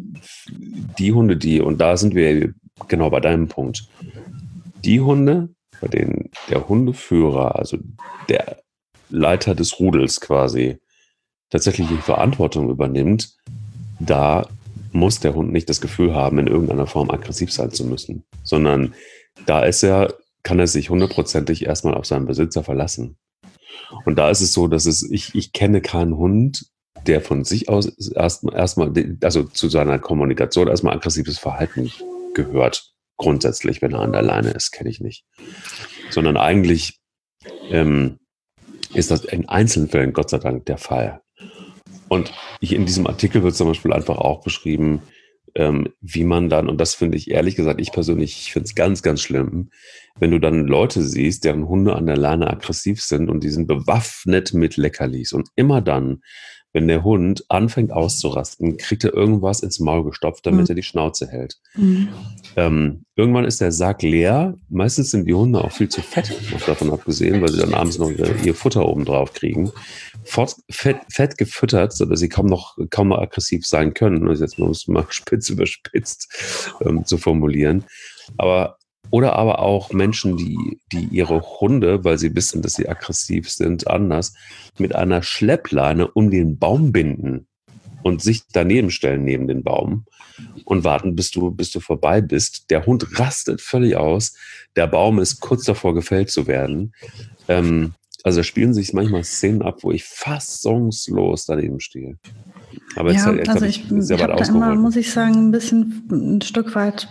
die Hunde, die, und da sind wir genau bei deinem Punkt, die Hunde, bei denen der Hundeführer, also der Leiter des Rudels quasi, tatsächlich die Verantwortung übernimmt, da muss der Hund nicht das Gefühl haben, in irgendeiner Form aggressiv sein zu müssen, sondern da ist er, kann er sich hundertprozentig erstmal auf seinen Besitzer verlassen. Und da ist es so, dass es, ich, ich kenne keinen Hund, der von sich aus erstmal, erstmal, also zu seiner Kommunikation erstmal aggressives Verhalten gehört. Grundsätzlich, wenn er an der Leine ist, kenne ich nicht. Sondern eigentlich ähm, ist das in Einzelfällen Gott sei Dank der Fall. Und ich, in diesem Artikel wird zum Beispiel einfach auch beschrieben, ähm, wie man dann, und das finde ich ehrlich gesagt, ich persönlich, ich finde es ganz, ganz schlimm, wenn du dann Leute siehst, deren Hunde an der Leine aggressiv sind und die sind bewaffnet mit Leckerlis. Und immer dann, wenn der Hund anfängt auszurasten, kriegt er irgendwas ins Maul gestopft, damit mhm. er die Schnauze hält. Mhm. Ähm, irgendwann ist der Sack leer. Meistens sind die Hunde auch viel zu fett, noch davon abgesehen, weil sie dann abends noch ihr, ihr Futter oben drauf kriegen. Fett, fett, fett gefüttert, sodass sie kaum noch, kaum noch aggressiv sein können. Also jetzt muss man mal spitz überspitzt ähm, zu formulieren. Aber Oder aber auch Menschen, die, die ihre Hunde, weil sie wissen, dass sie aggressiv sind, anders, mit einer Schleppleine um den Baum binden und sich daneben stellen neben den Baum und warten, bis du, bis du vorbei bist. Der Hund rastet völlig aus. Der Baum ist kurz davor, gefällt zu werden. Ähm, also da spielen sich manchmal Szenen ab, wo ich fassungslos daneben stehe. Aber jetzt, ja, jetzt also ich, ich, ich habe da immer, muss ich sagen, ein bisschen, ein Stück weit...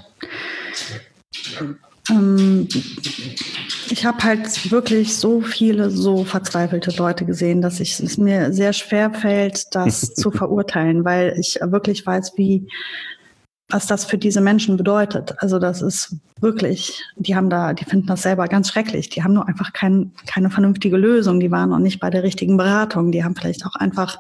Ich habe halt wirklich so viele so verzweifelte Leute gesehen, dass ich, es mir sehr schwer fällt, das zu verurteilen, weil ich wirklich weiß, wie, was das für diese Menschen bedeutet. Also das ist wirklich, die haben da, die finden das selber ganz schrecklich. Die haben nur einfach kein, keine vernünftige Lösung. Die waren noch nicht bei der richtigen Beratung. Die haben vielleicht auch einfach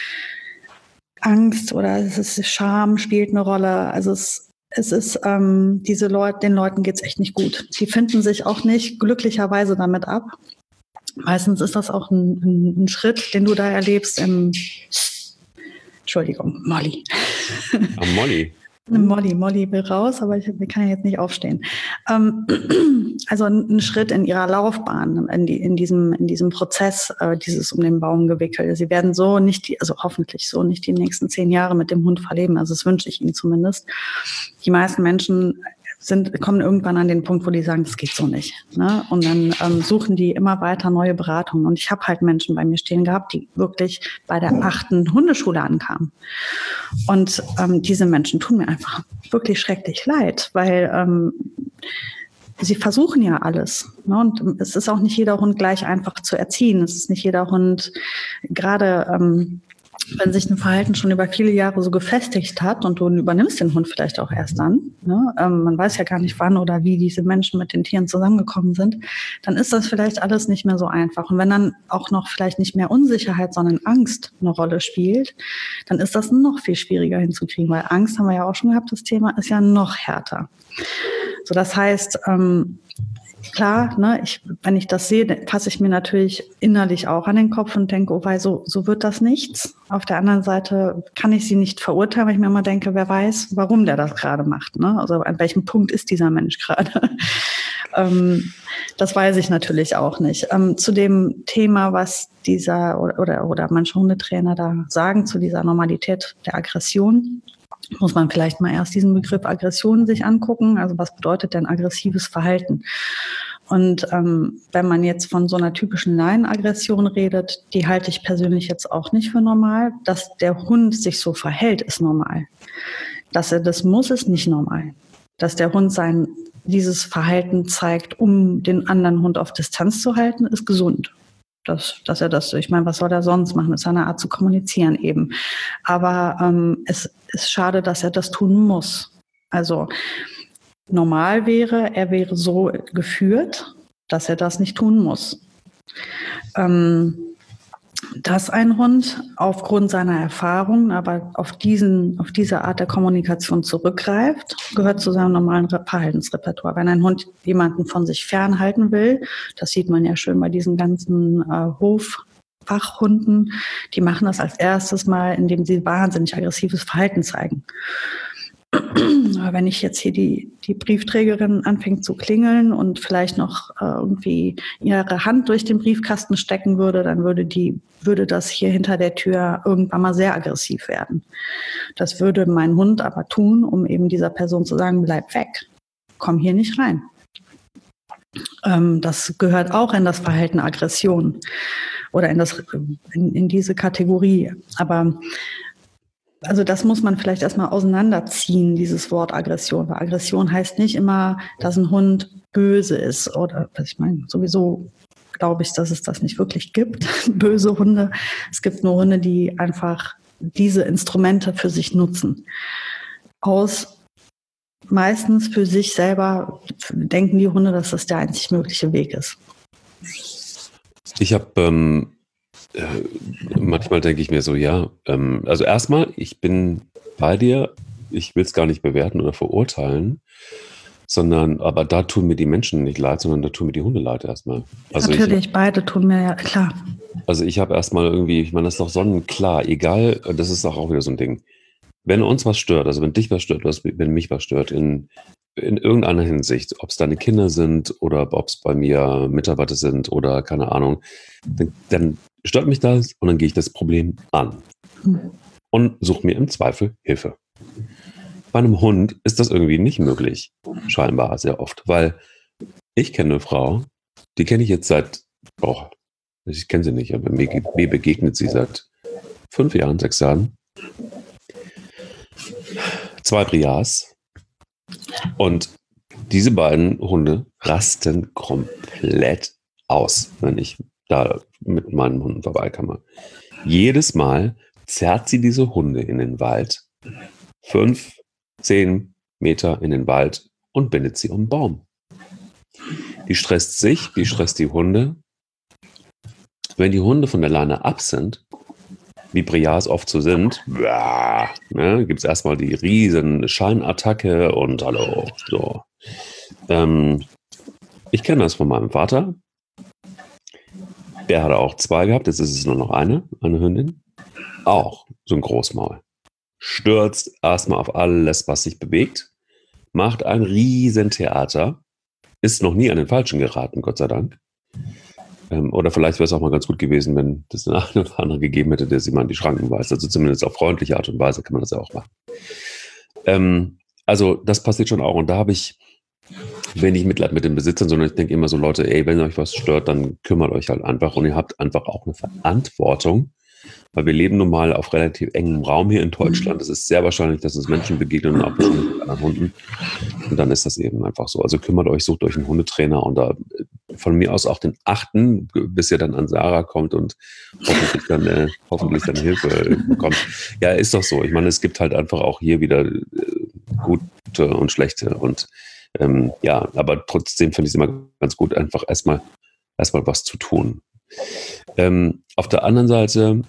Angst oder es ist Scham spielt eine Rolle. Also es Es ist, ähm, diese Leute, den Leuten geht's echt nicht gut. Die finden sich auch nicht glücklicherweise damit ab. Meistens ist das auch ein, ein, ein Schritt, den du da erlebst im, Entschuldigung, Molly. Ah, Molly. Molly, Molly will raus, aber ich, ich kann ja jetzt nicht aufstehen. Ähm, also ein, ein Schritt in ihrer Laufbahn, in, die, in, diesem, in diesem Prozess, äh, dieses um den Baum gewickelt. Sie werden so nicht, die, also hoffentlich so nicht die nächsten zehn Jahre mit dem Hund verleben. Also das wünsche ich ihnen zumindest. Die meisten Menschen sind, kommen irgendwann an den Punkt, wo die sagen, das geht so nicht. Ne? Und dann ähm, suchen die immer weiter neue Beratungen. Und ich habe halt Menschen bei mir stehen gehabt, die wirklich bei der achten Hundeschule ankamen. Und ähm, diese Menschen tun mir einfach wirklich schrecklich leid, weil ähm, sie versuchen ja alles. Ne? Und es ist auch nicht jeder Hund gleich einfach zu erziehen. Es ist nicht jeder Hund, gerade ähm, wenn sich ein Verhalten schon über viele Jahre so gefestigt hat und du übernimmst den Hund vielleicht auch erst dann, ne? ähm, man weiß ja gar nicht, wann oder wie diese Menschen mit den Tieren zusammengekommen sind, dann ist das vielleicht alles nicht mehr so einfach. Und wenn dann auch noch vielleicht nicht mehr Unsicherheit, sondern Angst eine Rolle spielt, dann ist das noch viel schwieriger hinzukriegen, weil Angst, haben wir ja auch schon gehabt, das Thema ist ja noch härter. So, das heißt, ähm, klar, ne, ich, wenn ich das sehe, fasse ich mir natürlich innerlich auch an den Kopf und denke, oh, weil so, so wird das nichts. Auf der anderen Seite kann ich sie nicht verurteilen, weil ich mir immer denke, wer weiß, warum der das gerade macht. Ne? Also an welchem Punkt ist dieser Mensch gerade? ähm, das weiß ich natürlich auch nicht. Ähm, zu dem Thema, was dieser oder, oder, oder manche Hundetrainer da sagen, zu dieser Normalität der Aggression, muss man vielleicht mal erst diesen Begriff Aggression sich angucken. Also was bedeutet denn aggressives Verhalten? Und ähm, wenn man jetzt von so einer typischen Leinenaggression redet, die halte ich persönlich jetzt auch nicht für normal. Dass der Hund sich so verhält, ist normal. Dass er das muss, ist nicht normal. Dass der Hund sein dieses Verhalten zeigt, um den anderen Hund auf Distanz zu halten, ist gesund. Dass, dass er das, ich meine, was soll er sonst machen? Mit seiner Art zu kommunizieren eben. Aber ähm, es ist schade, dass er das tun muss. Also normal wäre, er wäre so geführt, dass er das nicht tun muss. Ähm, dass ein Hund aufgrund seiner Erfahrungen, aber auf diesen, auf diese Art der Kommunikation zurückgreift, gehört zu seinem normalen Verhaltensrepertoire. Wenn ein Hund jemanden von sich fernhalten will, das sieht man ja schön bei diesen ganzen äh, Hoffachhunden, die machen das als erstes mal, indem sie wahnsinnig aggressives Verhalten zeigen. Aber wenn ich jetzt hier die, die Briefträgerin anfängt zu klingeln und vielleicht noch äh, irgendwie ihre Hand durch den Briefkasten stecken würde, dann würde die, würde das hier hinter der Tür irgendwann mal sehr aggressiv werden. Das würde mein Hund aber tun, um eben dieser Person zu sagen, bleib weg, komm hier nicht rein. Ähm, das gehört auch in das Verhalten Aggression oder in, das, in, in diese Kategorie. Aber also das muss man vielleicht erstmal auseinanderziehen, dieses Wort Aggression. Weil Aggression heißt nicht immer, dass ein Hund böse ist. Oder ich meine, sowieso glaube ich, dass es das nicht wirklich gibt, böse Hunde. Es gibt nur Hunde, die einfach diese Instrumente für sich nutzen. Aus meistens für sich selber denken die Hunde, dass das der einzig mögliche Weg ist. Ich habe ähm Äh, manchmal denke ich mir so, ja, ähm, also erstmal, ich bin bei dir, ich will es gar nicht bewerten oder verurteilen, sondern, aber da tun mir die Menschen nicht leid, sondern da tun mir die Hunde leid erstmal. Also Natürlich, ich, beide tun mir ja, klar. Also ich habe erstmal irgendwie, ich meine, das ist doch sonnenklar, egal, das ist doch auch wieder so ein Ding. Wenn uns was stört, also wenn dich was stört, was, wenn mich was stört, in, in irgendeiner Hinsicht, ob es deine Kinder sind oder ob es bei mir Mitarbeiter sind oder keine Ahnung, dann, dann stört mich das und dann gehe ich das Problem an und suche mir im Zweifel Hilfe. Bei einem Hund ist das irgendwie nicht möglich, scheinbar sehr oft, weil ich kenne eine Frau, die kenne ich jetzt seit, oh, ich kenne sie nicht, aber mir, mir begegnet sie seit fünf Jahren, sechs Jahren. Zwei Brias. Und diese beiden Hunde rasten komplett aus, wenn ich da mit meinen Hunden vorbeikomme. Jedes Mal zerrt sie diese Hunde in den Wald, fünf, zehn Meter in den Wald und bindet sie um den Baum. Die stresst sich, die stresst die Hunde. Wenn die Hunde von der Leine ab sind, wie Brias oft so sind, ne, gibt es erstmal die riesen Scheinattacke und hallo. So. Ähm, ich kenne das von meinem Vater. Der hatte auch zwei gehabt, jetzt ist es nur noch eine, eine Hündin. Auch so ein Großmaul. Stürzt erstmal auf alles, was sich bewegt, macht ein riesen Theater, ist noch nie an den Falschen geraten, Gott sei Dank. Ähm, oder vielleicht wäre es auch mal ganz gut gewesen, wenn das eine oder andere gegeben hätte, der sie mal in die Schranken weist. Also zumindest auf freundliche Art und Weise kann man das ja auch machen. Ähm, also das passiert schon auch. Und da habe ich wenig Mitleid mit den Besitzern, sondern ich denke immer so, Leute, ey, wenn euch was stört, dann kümmert euch halt einfach. Und ihr habt einfach auch eine Verantwortung, weil wir leben nun mal auf relativ engem Raum hier in Deutschland. Es ist sehr wahrscheinlich, dass uns Menschen begegnen und auch bestimmt mit anderen Hunden. Und dann ist das eben einfach so. Also kümmert euch, sucht euch einen Hundetrainer und da von mir aus auch den achten, bis ihr dann an Sarah kommt und hoffentlich dann, äh, hoffentlich dann Hilfe bekommt. Ja, ist doch so. Ich meine, es gibt halt einfach auch hier wieder äh, gute und schlechte und ähm, ja, aber trotzdem finde ich es immer ganz gut, einfach erstmal erstmal was zu tun. Ähm, auf der anderen Seite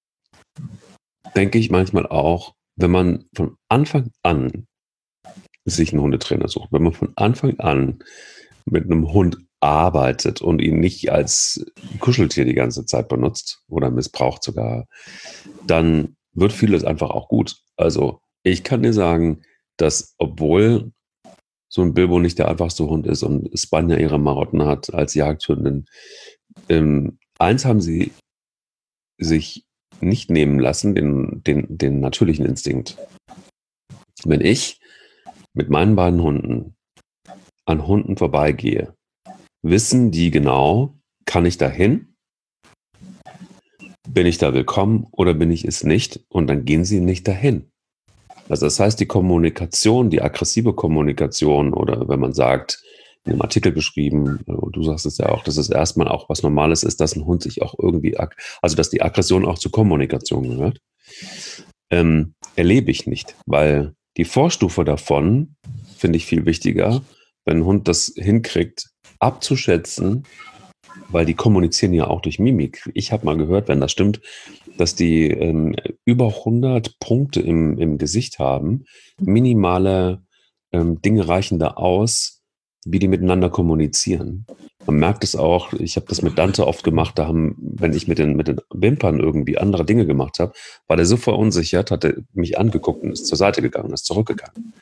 denke ich manchmal auch, wenn man von Anfang an sich einen Hundetrainer sucht, wenn man von Anfang an mit einem Hund arbeitet und ihn nicht als Kuscheltier die ganze Zeit benutzt oder missbraucht sogar, dann wird vieles einfach auch gut. Also ich kann dir sagen, dass obwohl so ein Bilbo nicht der einfachste Hund ist und Spanja ihre Marotten hat als Jagdhündin, ähm, eins haben sie sich nicht nehmen lassen, den, den, den natürlichen Instinkt. Wenn ich mit meinen beiden Hunden an Hunden vorbeigehe, wissen die genau, kann ich da hin? Bin ich da willkommen oder bin ich es nicht? Und dann gehen sie nicht dahin. Also das heißt, die Kommunikation, die aggressive Kommunikation oder wenn man sagt, in einem Artikel geschrieben, du sagst es ja auch, dass es erstmal auch was Normales ist, dass ein Hund sich auch irgendwie, also dass die Aggression auch zur Kommunikation gehört, ähm, erlebe ich nicht, weil die Vorstufe davon finde ich viel wichtiger, wenn ein Hund das hinkriegt, abzuschätzen, weil die kommunizieren ja auch durch Mimik. Ich habe mal gehört, wenn das stimmt, dass die ähm, über hundert Punkte im, im Gesicht haben. Minimale ähm, Dinge reichen da aus, wie die miteinander kommunizieren. Man merkt es auch, ich habe das mit Dante oft gemacht, da haben, wenn ich mit den, mit den Wimpern irgendwie andere Dinge gemacht habe, war der so verunsichert, hat er mich angeguckt und ist zur Seite gegangen, ist zurückgegangen.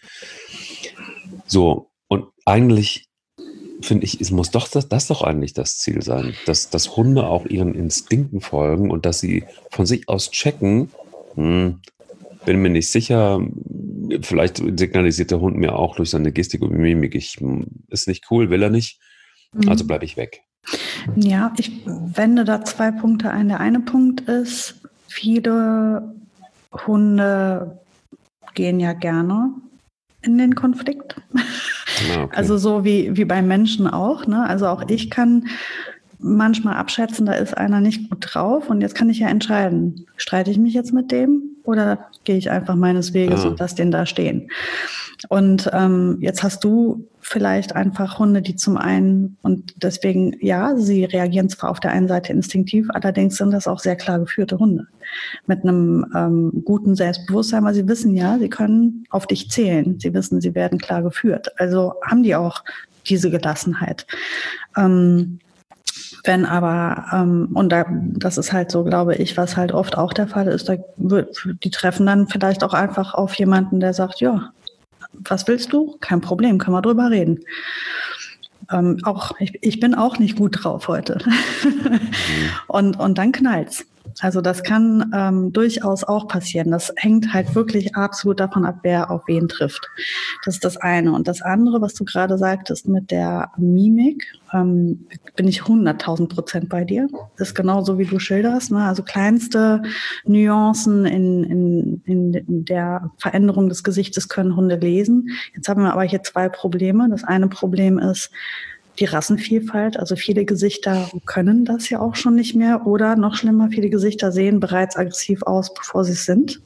So, und eigentlich finde ich, es muss doch das, das doch eigentlich das Ziel sein, dass, dass Hunde auch ihren Instinkten folgen und dass sie von sich aus checken, hm, bin mir nicht sicher, vielleicht signalisiert der Hund mir auch durch seine Gestik und Mimik, ich, ist nicht cool, will er nicht, also bleibe ich weg. Ja, ich wende da zwei Punkte ein. Der eine Punkt ist, viele Hunde gehen ja gerne in den Konflikt. Ah, okay. Also so wie, wie bei Menschen auch. Ne? Also auch ich kann manchmal abschätzen, da ist einer nicht gut drauf und jetzt kann ich ja entscheiden, streite ich mich jetzt mit dem oder gehe ich einfach meines Weges Ah. und lasse den da stehen. Und ähm, jetzt hast du vielleicht einfach Hunde, die zum einen, und deswegen, ja, sie reagieren zwar auf der einen Seite instinktiv, allerdings sind das auch sehr klar geführte Hunde mit einem ähm, guten Selbstbewusstsein, weil sie wissen ja, sie können auf dich zählen. Sie wissen, sie werden klar geführt. Also haben die auch diese Gelassenheit. Ähm, Wenn aber, ähm, und da, das ist halt so, glaube ich, was halt oft auch der Fall ist, da, die treffen dann vielleicht auch einfach auf jemanden, der sagt, ja, was willst du? Kein Problem, können wir drüber reden. Ähm, auch, ich, ich bin auch nicht gut drauf heute. und, und dann knallt's. Also das kann ähm, durchaus auch passieren. Das hängt halt wirklich absolut davon ab, wer auf wen trifft. Das ist das eine. Und das andere, was du gerade sagtest mit der Mimik, ähm, bin ich hunderttausend Prozent bei dir. Das ist genauso, wie du schilderst. Ne? Also kleinste Nuancen in, in, in der Veränderung des Gesichtes können Hunde lesen. Jetzt haben wir aber hier zwei Probleme. Das eine Problem ist, die Rassenvielfalt, also viele Gesichter können das ja auch schon nicht mehr oder noch schlimmer, viele Gesichter sehen bereits aggressiv aus, bevor sie es sind.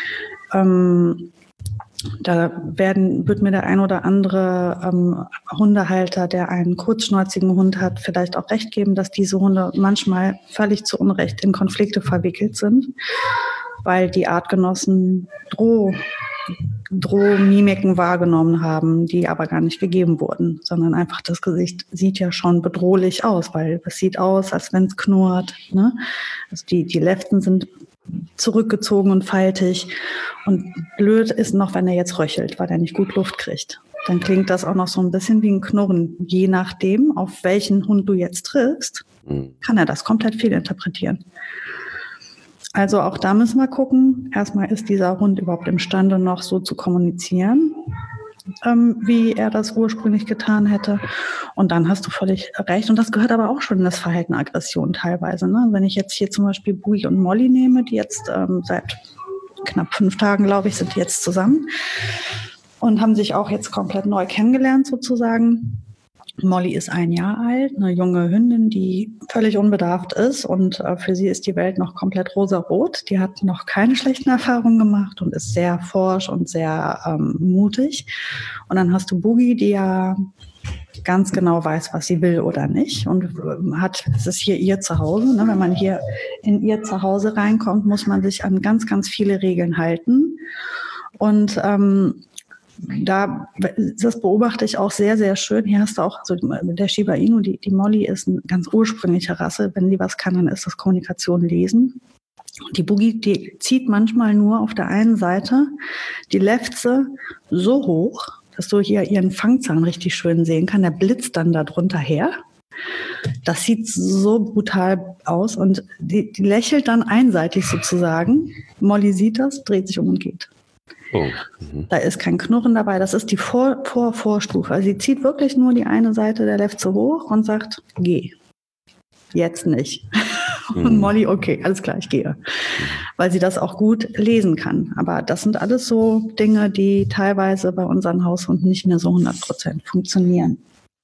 Ähm, da werden, wird mir der ein oder andere ähm, Hundehalter, der einen kurzschnäuzigen Hund hat, vielleicht auch recht geben, dass diese Hunde manchmal völlig zu Unrecht in Konflikte verwickelt sind, weil die Artgenossen Droh Drohmimiken wahrgenommen haben, die aber gar nicht gegeben wurden, sondern einfach das Gesicht sieht ja schon bedrohlich aus, weil es sieht aus, als wenn es knurrt. Ne? Also die, die Leften sind zurückgezogen und faltig und blöd ist noch, wenn er jetzt röchelt, weil er nicht gut Luft kriegt. Dann klingt das auch noch so ein bisschen wie ein Knurren. Je nachdem, auf welchen Hund du jetzt triffst, kann er das komplett fehlinterpretieren. Also auch da müssen wir gucken, erstmal ist dieser Hund überhaupt imstande, noch so zu kommunizieren, ähm, wie er das ursprünglich getan hätte. Und dann hast du völlig recht. Und das gehört aber auch schon in das Verhalten Aggression teilweise. Ne? Wenn ich jetzt hier zum Beispiel Bui und Molly nehme, die jetzt ähm, seit knapp fünf Tagen, glaube ich, sind die jetzt zusammen und haben sich auch jetzt komplett neu kennengelernt sozusagen. Molly ist ein Jahr alt, eine junge Hündin, die völlig unbedarft ist und äh, für sie ist die Welt noch komplett rosarot. Die hat noch keine schlechten Erfahrungen gemacht und ist sehr forsch und sehr ähm, mutig. Und dann hast du Boogie, die ja ganz genau weiß, was sie will oder nicht und äh, hat, es ist hier ihr Zuhause. Ne? Wenn man hier in ihr Zuhause reinkommt, muss man sich an ganz, ganz viele Regeln halten. Und ähm, Da, das beobachte ich auch sehr, sehr schön. Hier hast du auch, also der Shiba Inu, die, die Molly ist eine ganz ursprüngliche Rasse. Wenn die was kann, dann ist das Kommunikation lesen. Die Boogie, die zieht manchmal nur auf der einen Seite die Lefze so hoch, dass du hier ihren Fangzahn richtig schön sehen kannst. Der blitzt dann da drunter her. Das sieht so brutal aus und die, die lächelt dann einseitig sozusagen. Molly sieht das, dreht sich um und geht. Oh. Mhm. Da ist kein Knurren dabei, das ist die Vor- Vor- Vorstufe. Also sie zieht wirklich nur die eine Seite der Lefze hoch und sagt, geh. Jetzt nicht. Mhm. Und Molly, okay, alles klar, ich gehe. Mhm. Weil sie das auch gut lesen kann. Aber das sind alles so Dinge, die teilweise bei unseren Haushunden nicht mehr so hundert Prozent funktionieren.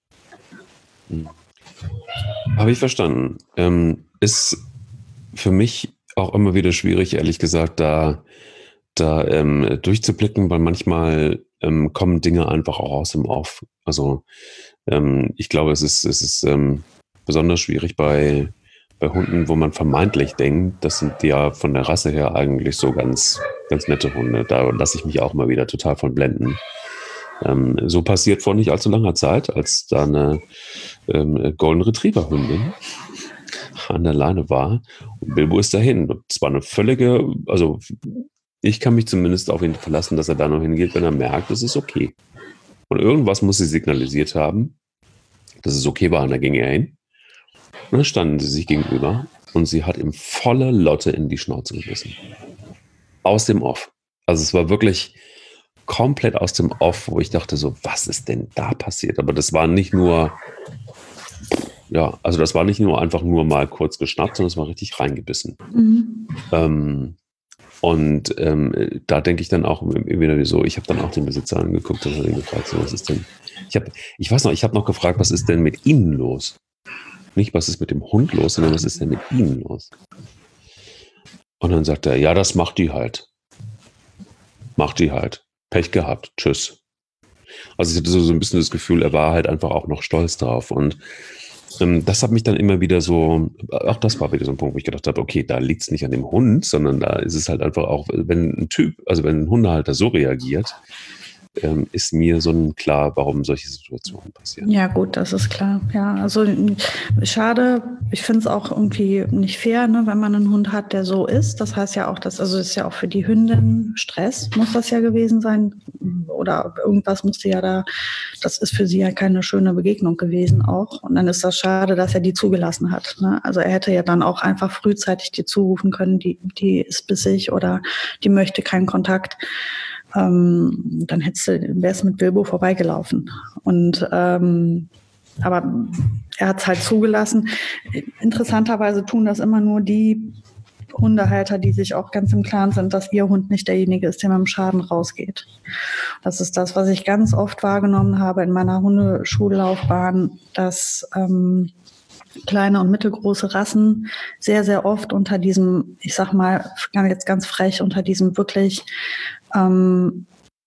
Mhm. Habe ich verstanden. Ähm, ist für mich auch immer wieder schwierig, ehrlich gesagt, da da ähm, durchzublicken, weil manchmal ähm, kommen Dinge einfach auch aus dem Off. Also ähm, ich glaube, es ist, es ist ähm, besonders schwierig bei, bei Hunden, wo man vermeintlich denkt, das sind ja von der Rasse her eigentlich so ganz, ganz nette Hunde. Da lasse ich mich auch mal wieder total von blenden. Ähm, so passiert vor nicht allzu langer Zeit, als da eine ähm, Golden Retriever Hündin an der Leine war und Bilbo ist dahin. Das war eine völlige, also ich kann mich zumindest auf ihn verlassen, dass er da noch hingeht, wenn er merkt, es ist okay. Und irgendwas muss sie signalisiert haben, dass es okay war, und da ging er hin. Und dann standen sie sich gegenüber und sie hat ihm volle Lotte in die Schnauze gebissen. Aus dem Off. Also es war wirklich komplett aus dem Off, wo ich dachte so, was ist denn da passiert? Aber das war nicht nur, ja, also das war nicht nur einfach nur mal kurz geschnappt, sondern es war richtig reingebissen. Mhm. Ähm, und ähm, da denke ich dann auch wieder so, ich habe dann auch den Besitzer angeguckt und habe ihn gefragt, so, was ist denn, ich habe, ich weiß noch, ich habe noch gefragt, was ist denn mit Ihnen los? Nicht, was ist mit dem Hund los, sondern was ist denn mit Ihnen los? Und dann sagt er, ja, das macht die halt. Macht die halt. Pech gehabt. Tschüss. Also ich hatte so, so ein bisschen das Gefühl, er war halt einfach auch noch stolz drauf. Und ähm, das hat mich dann immer wieder so, auch das war wieder so ein Punkt, wo ich gedacht habe, okay, da liegt es nicht an dem Hund, sondern da ist es halt einfach auch, wenn ein Typ, also wenn ein Hundehalter so reagiert, ähm, ist mir so klar, warum solche Situationen passieren. Ja gut, das ist klar. Ja, also schade. Ich finde es auch irgendwie nicht fair, ne, wenn man einen Hund hat, der so ist. Das heißt ja auch, dass, also ist ja auch für die Hündin Stress, muss das ja gewesen sein. Oder irgendwas musste ja da, das ist für sie ja keine schöne Begegnung gewesen auch. Und dann ist das schade, dass er die zugelassen hat. Ne? Also er hätte ja dann auch einfach frühzeitig die zurufen können, die, die ist bissig oder die möchte keinen Kontakt. Ähm, dann wäre es mit Bilbo vorbeigelaufen. Und ähm, aber er hat es halt zugelassen. Interessanterweise tun das immer nur die Hundehalter, die sich auch ganz im Klaren sind, dass ihr Hund nicht derjenige ist, der mit dem Schaden rausgeht. Das ist das, was ich ganz oft wahrgenommen habe in meiner Hundeschullaufbahn, dass ähm, kleine und mittelgroße Rassen sehr, sehr oft unter diesem, ich sag mal, jetzt ganz frech, unter diesem wirklich, ähm,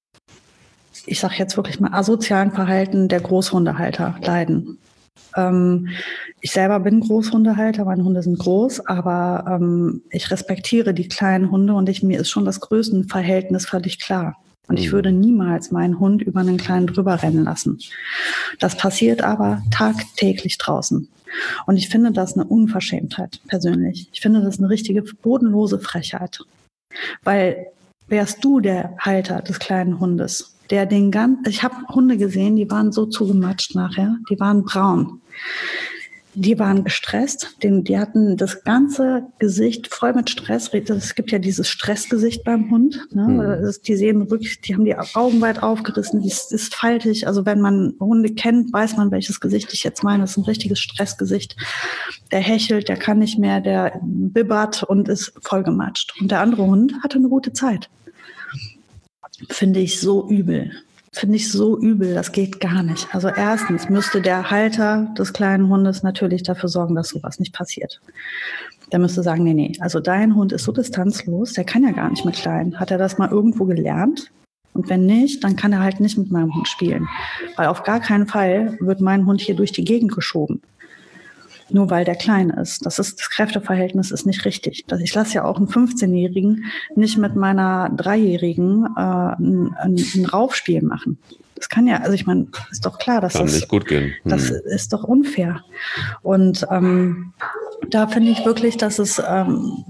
ich sag jetzt wirklich mal, asozialen Verhalten der Großhundehalter leiden. Ähm, ich selber bin Großhundehalter, meine Hunde sind groß, aber ähm, ich respektiere die kleinen Hunde und ich, mir ist schon das Größenverhältnis völlig klar. Und ich würde niemals meinen Hund über einen kleinen drüber rennen lassen. Das passiert aber tagtäglich draußen. Und ich finde das eine Unverschämtheit persönlich. Ich finde das eine richtige bodenlose Frechheit. Weil wärst du der Halter des kleinen Hundes, der den ganzen, ich habe Hunde gesehen, die waren so zugematscht nachher, die waren braun. Die waren gestresst, die, die hatten das ganze Gesicht voll mit Stress. Es gibt ja dieses Stressgesicht beim Hund. Ne? Mhm. Die sehen wirklich, die haben die Augen weit aufgerissen, das ist faltig. Also wenn man Hunde kennt, weiß man, welches Gesicht ich jetzt meine. Das ist ein richtiges Stressgesicht. Der hechelt, der kann nicht mehr, der bibbert und ist vollgematscht. Und der andere Hund hatte eine gute Zeit. Finde ich so übel. Finde ich so übel, das geht gar nicht. Also erstens müsste der Halter des kleinen Hundes natürlich dafür sorgen, dass sowas nicht passiert. Der müsste sagen, nee, nee, also dein Hund ist so distanzlos, der kann ja gar nicht mit kleinen. Hat er das mal irgendwo gelernt? Und wenn nicht, dann kann er halt nicht mit meinem Hund spielen. Weil auf gar keinen Fall wird mein Hund hier durch die Gegend geschoben. Nur weil der klein ist. Das ist, das Kräfteverhältnis ist nicht richtig. Ich lasse ja auch einen fünfzehnjährigen nicht mit meiner Dreijährigen äh, ein, ein Raufspiel machen. Das kann ja, also ich meine, ist doch klar, dass kann das nicht gut gehen. Hm. Das ist doch unfair. Und ähm, da finde ich wirklich, dass es ähm,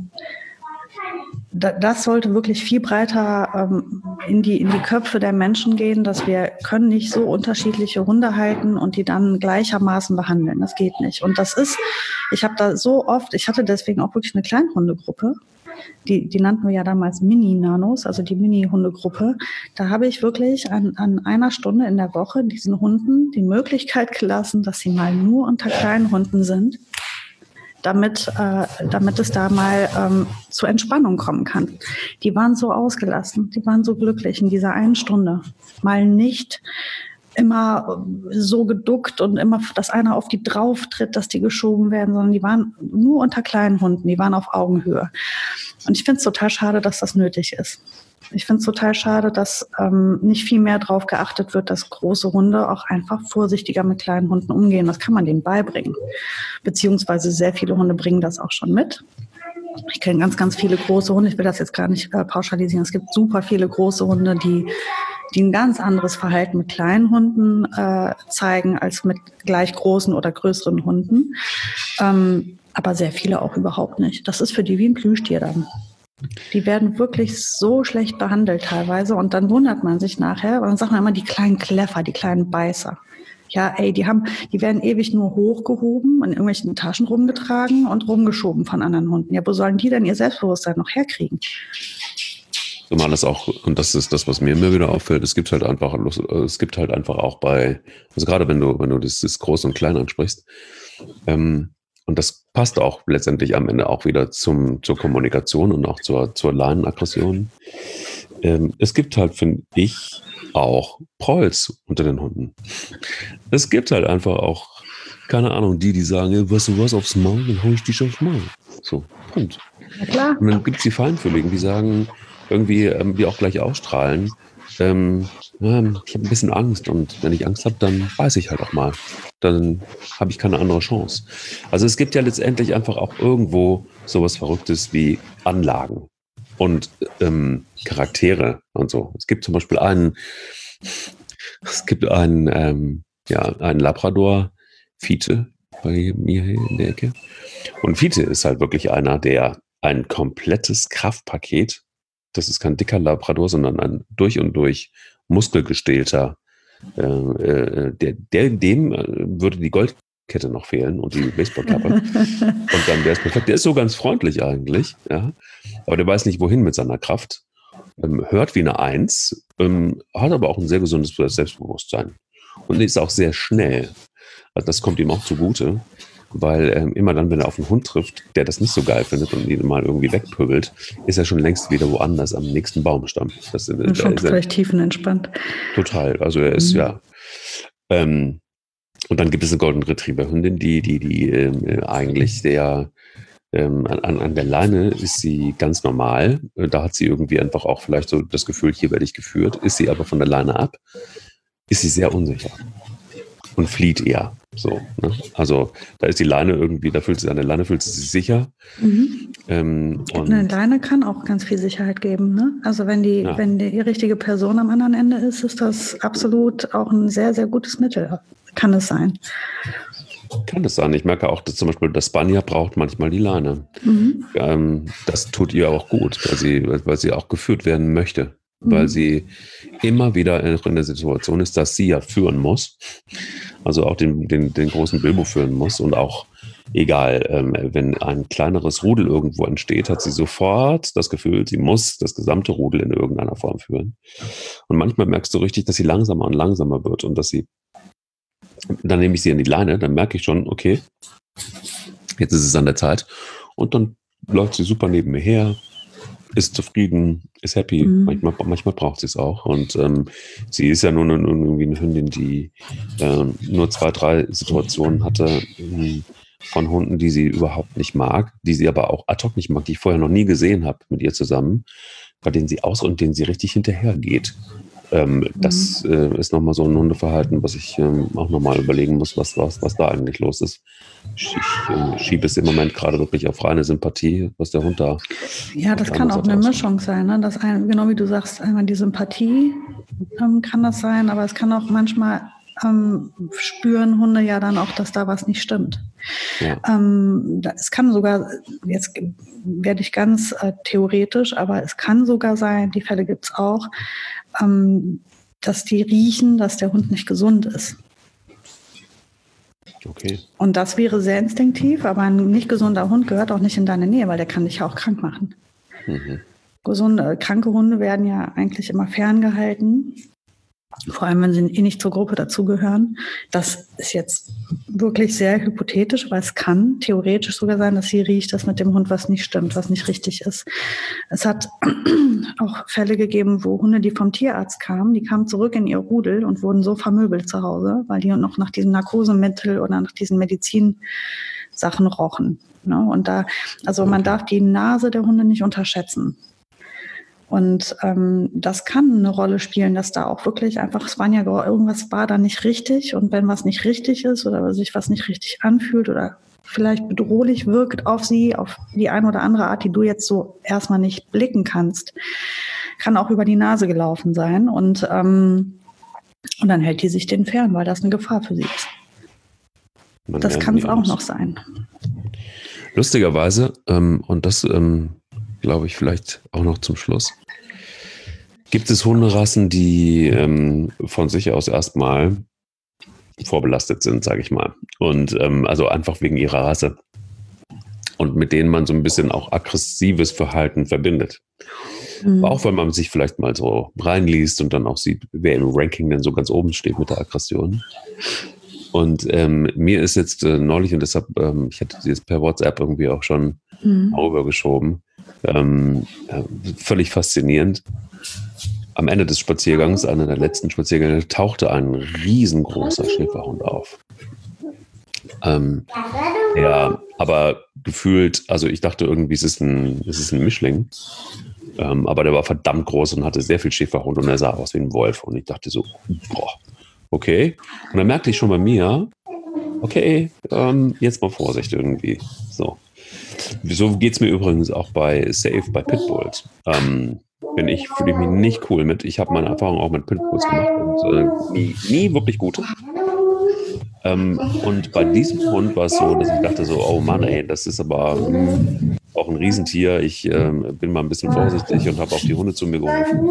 das sollte wirklich viel breiter ähm, in die, in die Köpfe der Menschen gehen, dass wir können nicht so unterschiedliche Hunde halten und die dann gleichermaßen behandeln. Das geht nicht. Und das ist, ich habe da so oft, ich hatte deswegen auch wirklich eine Kleinhundegruppe, die, die nannten wir ja damals Mini-Nanos, also die Mini-Hundegruppe. Da habe ich wirklich an, an einer Stunde in der Woche diesen Hunden die Möglichkeit gelassen, dass sie mal nur unter kleinen Hunden sind, damit, äh, damit es da mal ähm, zur Entspannung kommen kann. Die waren so ausgelassen, die waren so glücklich in dieser einen Stunde. Mal nicht immer so geduckt und immer, dass einer auf die drauf tritt, dass die geschoben werden, sondern die waren nur unter kleinen Hunden, die waren auf Augenhöhe. Und ich finde es total schade, dass das nötig ist. Ich finde es total schade, dass ähm, nicht viel mehr darauf geachtet wird, dass große Hunde auch einfach vorsichtiger mit kleinen Hunden umgehen. Das kann man denen beibringen. Beziehungsweise sehr viele Hunde bringen das auch schon mit. Ich kenne ganz, ganz viele große Hunde. Ich will das jetzt gar nicht äh, pauschalisieren. Es gibt super viele große Hunde, die, die ein ganz anderes Verhalten mit kleinen Hunden äh, zeigen als mit gleich großen oder größeren Hunden. Ähm, aber sehr viele auch überhaupt nicht. Das ist für die wie ein Plüschtier dann. Die werden wirklich so schlecht behandelt teilweise und dann wundert man sich nachher und dann sagt man immer die kleinen Kläffer, die kleinen Beißer. Ja, ey, die haben, die werden ewig nur hochgehoben, in irgendwelchen Taschen rumgetragen und rumgeschoben von anderen Hunden. Ja, wo sollen die denn ihr Selbstbewusstsein noch herkriegen? Zumal das auch, und das ist das, was mir immer wieder auffällt, es gibt halt einfach, es gibt halt einfach auch bei, also gerade wenn du, wenn du das, das Groß und Klein ansprichst, ähm, und das passt auch letztendlich am Ende auch wieder zum, zur Kommunikation und auch zur, zur Leinenaggression. Ähm, es gibt halt, finde ich, auch Prolls unter den Hunden. Es gibt halt einfach auch, keine Ahnung, die, die sagen, hey, weißt du was, aufs Maul, dann hau ich dich aufs Maul. So, Punkt. Ja, klar. Und dann gibt es die Feinfühligen, die sagen, irgendwie, ähm, die auch gleich ausstrahlen, ähm, ja, ich habe ein bisschen Angst und wenn ich Angst habe, dann weiß ich halt auch mal. Dann habe ich keine andere Chance. Also es gibt ja letztendlich einfach auch irgendwo sowas Verrücktes wie Anlagen und ähm, Charaktere und so. Es gibt zum Beispiel einen, es gibt einen, ähm, ja, einen Labrador, Fiete, bei mir hier in der Ecke. Und Fiete ist halt wirklich einer, der ein komplettes Kraftpaket, das ist kein dicker Labrador, sondern ein durch und durch muskelgestählter, äh, äh, der, der, dem äh, würde die Goldkette noch fehlen und die Baseballkappe. Und dann wäre es perfekt. Der ist so ganz freundlich eigentlich, ja, aber der weiß nicht, wohin mit seiner Kraft. Ähm, hört wie eine Eins, ähm, hat aber auch ein sehr gesundes Selbstbewusstsein und ist auch sehr schnell. Also das kommt ihm auch zugute, weil ähm, immer dann, wenn er auf einen Hund trifft, der das nicht so geil findet und ihn mal irgendwie wegpöbelt, ist er schon längst wieder woanders am nächsten Baumstamm. Das ist da schon völlig tiefenentspannt. Total, also er ist, mhm. ja. Ähm, und dann gibt es eine Golden Retriever-Hündin, die, die, die ähm, eigentlich sehr ähm, an, an der Leine ist sie ganz normal. Da hat sie irgendwie einfach auch vielleicht so das Gefühl, hier werde ich geführt. Ist sie aber von der Leine ab, ist sie sehr unsicher und flieht eher. So, ne? Also da ist die Leine irgendwie, da fühlt sie an der Leine fühlt sie sich sicher. Mhm. Ähm, und eine Leine kann auch ganz viel Sicherheit geben. Ne? Also wenn die, ja. wenn die richtige Person am anderen Ende ist, ist das absolut auch ein sehr, sehr gutes Mittel. Kann es sein. Kann es sein. Ich merke auch, dass zum Beispiel der Spanier braucht manchmal die Leine. Mhm. Ähm, das tut ihr auch gut, weil sie, weil sie auch geführt werden möchte. Mhm. Weil sie immer wieder in der Situation ist, dass sie ja führen muss. Also auch den, den, den großen Bilbo führen muss und auch egal, ähm, wenn ein kleineres Rudel irgendwo entsteht, hat sie sofort das Gefühl, sie muss das gesamte Rudel in irgendeiner Form führen. Und manchmal merkst du richtig, dass sie langsamer und langsamer wird und dass sie, dann nehme ich sie an die Leine, dann merke ich schon, okay, jetzt ist es an der Zeit und dann läuft sie super neben mir her, ist zufrieden, ist happy. Mhm. Manchmal, manchmal braucht sie es auch. Und ähm, sie ist ja nun irgendwie eine Hündin, die äh, nur zwei, drei Situationen hatte äh, von Hunden, die sie überhaupt nicht mag, die sie aber auch ad hoc nicht mag, die ich vorher noch nie gesehen habe mit ihr zusammen, bei denen sie aus und denen sie richtig hinterher geht. Ähm, mhm. Das äh, ist nochmal so ein Hundeverhalten, was ich ähm, auch nochmal überlegen muss, was, was, was da eigentlich los ist. Ich, ich äh, schiebe es im Moment gerade wirklich auf reine Sympathie, was der Hund da. Ja, das kann auch eine Mischung sein. Ne? Das ein, genau wie du sagst, einmal die Sympathie ähm, kann das sein, aber es kann auch manchmal ähm, spüren Hunde ja dann auch, dass da was nicht stimmt. Ja. Ähm, es kann sogar, jetzt werde ich ganz äh, theoretisch, aber es kann sogar sein, die Fälle gibt es auch, ähm, dass die riechen, dass der Hund nicht gesund ist. Okay. Und das wäre sehr instinktiv, aber ein nicht gesunder Hund gehört auch nicht in deine Nähe, weil der kann dich ja auch krank machen. Mhm. Gesunde, kranke Hunde werden ja eigentlich immer ferngehalten, vor allem wenn sie eh nicht zur Gruppe dazugehören. Das ist jetzt wirklich sehr hypothetisch, weil es kann theoretisch sogar sein, dass sie riecht, dass mit dem Hund was nicht stimmt, was nicht richtig ist. Es hat auch Fälle gegeben, wo Hunde, die vom Tierarzt kamen, die kamen zurück in ihr Rudel und wurden so vermöbelt zu Hause, weil die noch nach diesem Narkosemittel oder nach diesen Medizinsachen rochen. Ne? Und da, also man darf die Nase der Hunde nicht unterschätzen. Und ähm, das kann eine Rolle spielen, dass da auch wirklich einfach, es waren ja irgendwas war da nicht richtig. Und wenn was nicht richtig ist oder sich was nicht richtig anfühlt oder vielleicht bedrohlich wirkt auf sie, auf die eine oder andere Art, die du jetzt so erstmal nicht blicken kannst, kann auch über die Nase gelaufen sein. Und, ähm, und dann hält die sich den fern, weil das eine Gefahr für sie ist. Man das kann es auch noch sein. Lustigerweise, ähm, und das ähm, glaube ich vielleicht auch noch zum Schluss, gibt es Hunderassen, die ähm, von sich aus erstmal vorbelastet sind, sage ich mal. Und ähm, also einfach wegen ihrer Rasse. Und mit denen man so ein bisschen auch aggressives Verhalten verbindet. Mhm. Auch wenn man sich vielleicht mal so reinliest und dann auch sieht, wer im Ranking denn so ganz oben steht mit der Aggression. Und ähm, mir ist jetzt äh, neulich, und deshalb, ähm, ich hatte dieses per WhatsApp irgendwie auch schon mhm. rübergeschoben, ähm, äh, völlig faszinierend. Am Ende des Spaziergangs, einer der letzten Spaziergänge, tauchte ein riesengroßer Schäferhund auf. Ähm, ja, aber gefühlt, also ich dachte irgendwie, es ist ein, es ist ein Mischling. Ähm, aber der war verdammt groß und hatte sehr viel Schäferhund und er sah aus wie ein Wolf. Und ich dachte so, boah, okay. Und dann merkte ich schon bei mir, okay, ähm, jetzt mal Vorsicht irgendwie. So. So geht es mir übrigens auch bei Safe, bei Pitbulls. Ähm, bin ich, fühle ich mich nicht cool mit. Ich habe meine Erfahrung auch mit Pitbulls gemacht und äh, nie, nie wirklich gute. Ähm, und bei diesem Hund war es so, dass ich dachte so, oh Mann, ey, das ist aber mh, auch ein Riesentier. Ich ähm, bin mal ein bisschen vorsichtig und habe auch die Hunde zu mir gerufen.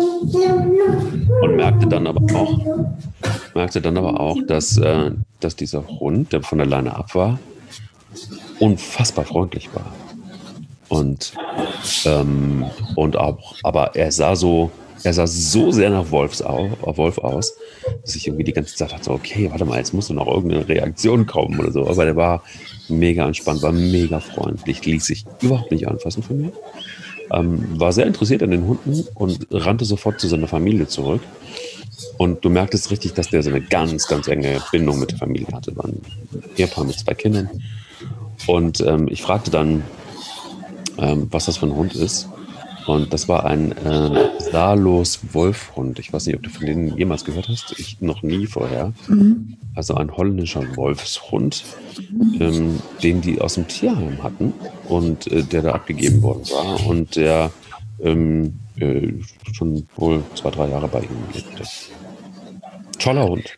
Und merkte dann aber auch, merkte dann aber auch, dass, äh, dass dieser Hund, der von der Leine ab war, unfassbar freundlich war. Und, ähm, und auch, aber er sah so, er sah so sehr nach Wolfs au, Wolf aus, dass ich irgendwie die ganze Zeit dachte, okay, warte mal, jetzt muss noch irgendeine Reaktion kommen oder so. Aber der war mega entspannt, war mega freundlich, ließ sich überhaupt nicht anfassen von mir. Ähm, war sehr interessiert an den Hunden und rannte sofort zu seiner Familie zurück. Und du merktest richtig, dass der so eine ganz, ganz enge Bindung mit der Familie hatte. War ein Ehepaar mit zwei Kindern. Und ähm, ich fragte dann, ähm, was das für ein Hund ist. Und das war ein äh, Saarlos-Wolfhund. Ich weiß nicht, ob du von denen jemals gehört hast. Ich noch nie vorher. Mhm. Also ein holländischer Wolfshund, ähm, den die aus dem Tierheim hatten und äh, der da abgegeben worden war und der ähm, äh, schon wohl zwei, drei Jahre bei ihnen lebte. Toller Hund.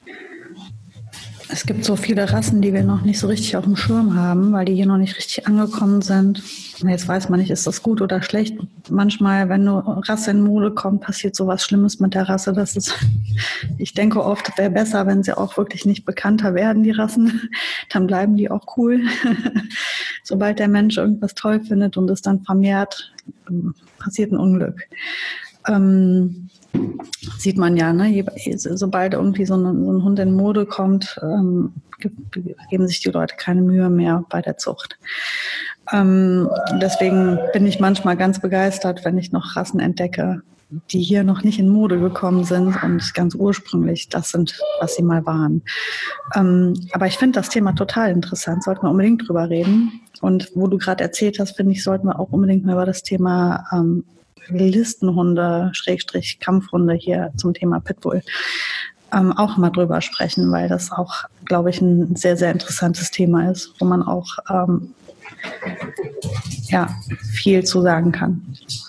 Es gibt so viele Rassen, die wir noch nicht so richtig auf dem Schirm haben, weil die hier noch nicht richtig angekommen sind. Jetzt weiß man nicht, ist das gut oder schlecht. Manchmal, wenn eine Rasse in Mode kommt, passiert sowas Schlimmes mit der Rasse. Das ist, ich denke oft, es wäre besser, wenn sie auch wirklich nicht bekannter werden, die Rassen. Dann bleiben die auch cool. Sobald der Mensch irgendwas toll findet und es dann vermehrt, passiert ein Unglück. Ähm, Sieht man ja, ne? Sobald irgendwie so, eine, so ein Hund in Mode kommt, ähm, geben sich die Leute keine Mühe mehr bei der Zucht. Ähm, deswegen bin ich manchmal ganz begeistert, wenn ich noch Rassen entdecke, die hier noch nicht in Mode gekommen sind und ganz ursprünglich das sind, was sie mal waren. Ähm, aber ich finde das Thema total interessant, sollten wir unbedingt drüber reden. Und wo du gerade erzählt hast, finde ich, sollten wir auch unbedingt mal über das Thema ähm, Listenhunde, Schrägstrich Kampfhunde hier zum Thema Pitbull ähm, auch mal drüber sprechen, weil das auch, glaube ich, ein sehr, sehr interessantes Thema ist, wo man auch ähm, ja, viel zu sagen kann.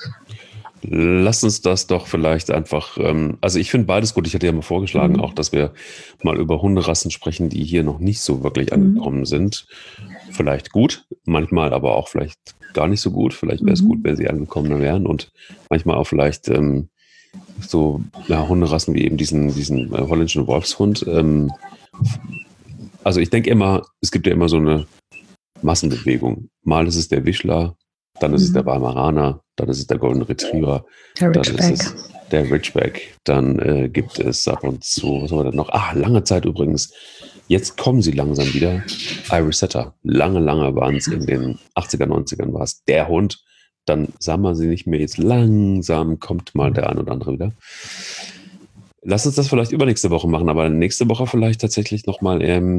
Lass uns das doch vielleicht einfach, ähm, also ich finde beides gut. Ich hatte ja mal vorgeschlagen, mhm. auch, dass wir mal über Hunderassen sprechen, die hier noch nicht so wirklich angekommen mhm. sind. Vielleicht gut, manchmal aber auch vielleicht gar nicht so gut. Vielleicht wäre es mhm. gut, wenn sie angekommen wären und manchmal auch vielleicht ähm, so ja, Hunderassen wie eben diesen, diesen äh, holländischen Wolfshund. Ähm, also ich denke immer, es gibt ja immer so eine Massenbewegung. Mal ist es der Wischler, dann ist mhm. es der Weimaraner, dann ist es der Golden Retriever, der dann Ridgeback. ist es der Ridgeback, dann äh, gibt es ab und zu, was haben wir denn noch? Ah, lange Zeit übrigens. Jetzt kommen sie langsam wieder. Irish Setter. Lange, lange waren es in den achtziger, neunzigern war es der Hund. Dann sah man sie nicht mehr. Jetzt langsam kommt mal der ein oder andere wieder. Lass uns das vielleicht übernächste Woche machen, aber nächste Woche vielleicht tatsächlich nochmal ähm,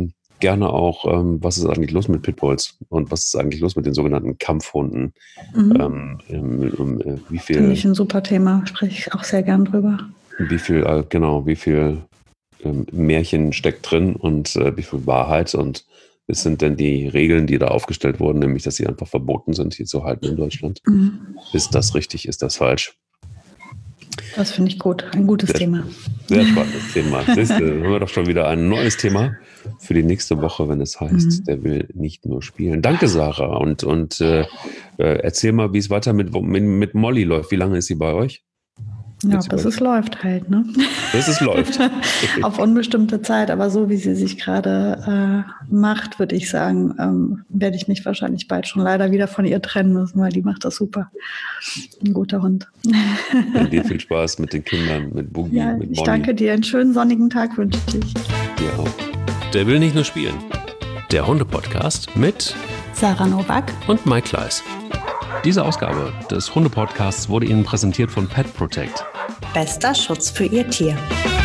gerne auch, ähm, was ist eigentlich los mit Pitbulls und was ist eigentlich los mit den sogenannten Kampfhunden. Mhm. Ähm, ähm, äh, wie viel, Finde ich ein super Thema, spreche ich auch sehr gern drüber. Wie viel, äh, genau, wie viel ähm, Märchen steckt drin und äh, wie viel Wahrheit und was sind denn die Regeln, die da aufgestellt wurden, nämlich, dass sie einfach verboten sind, hier zu halten in Deutschland. Mhm. Ist das richtig, ist das falsch? Das finde ich gut, ein gutes sehr, Thema. Sehr spannendes Thema. Siehste, haben wir doch schon wieder ein neues Thema für die nächste Woche, wenn es heißt, mhm. der will nicht nur spielen. Danke, Sarah. Und, und äh, erzähl mal, wie es weiter mit, mit, mit Molly läuft. Wie lange ist sie bei euch? Ja, bis es läuft halt, ne? Bis es läuft. Auf unbestimmte Zeit, aber so wie sie sich gerade äh, macht, würde ich sagen, ähm, werde ich mich wahrscheinlich bald schon leider wieder von ihr trennen müssen, weil die macht das super. Ein guter Hund. Ja, dir viel Spaß mit den Kindern, mit Boogie, ja, mit Molly. Ich danke dir, einen schönen sonnigen Tag wünsche ich dir. Dir auch. Der will nicht nur spielen. Der Hunde-Podcast mit Sarah Nowak und Mike Kleiss. Diese Ausgabe des Hunde-Podcasts wurde Ihnen präsentiert von Pet Protect. Bester Schutz für Ihr Tier.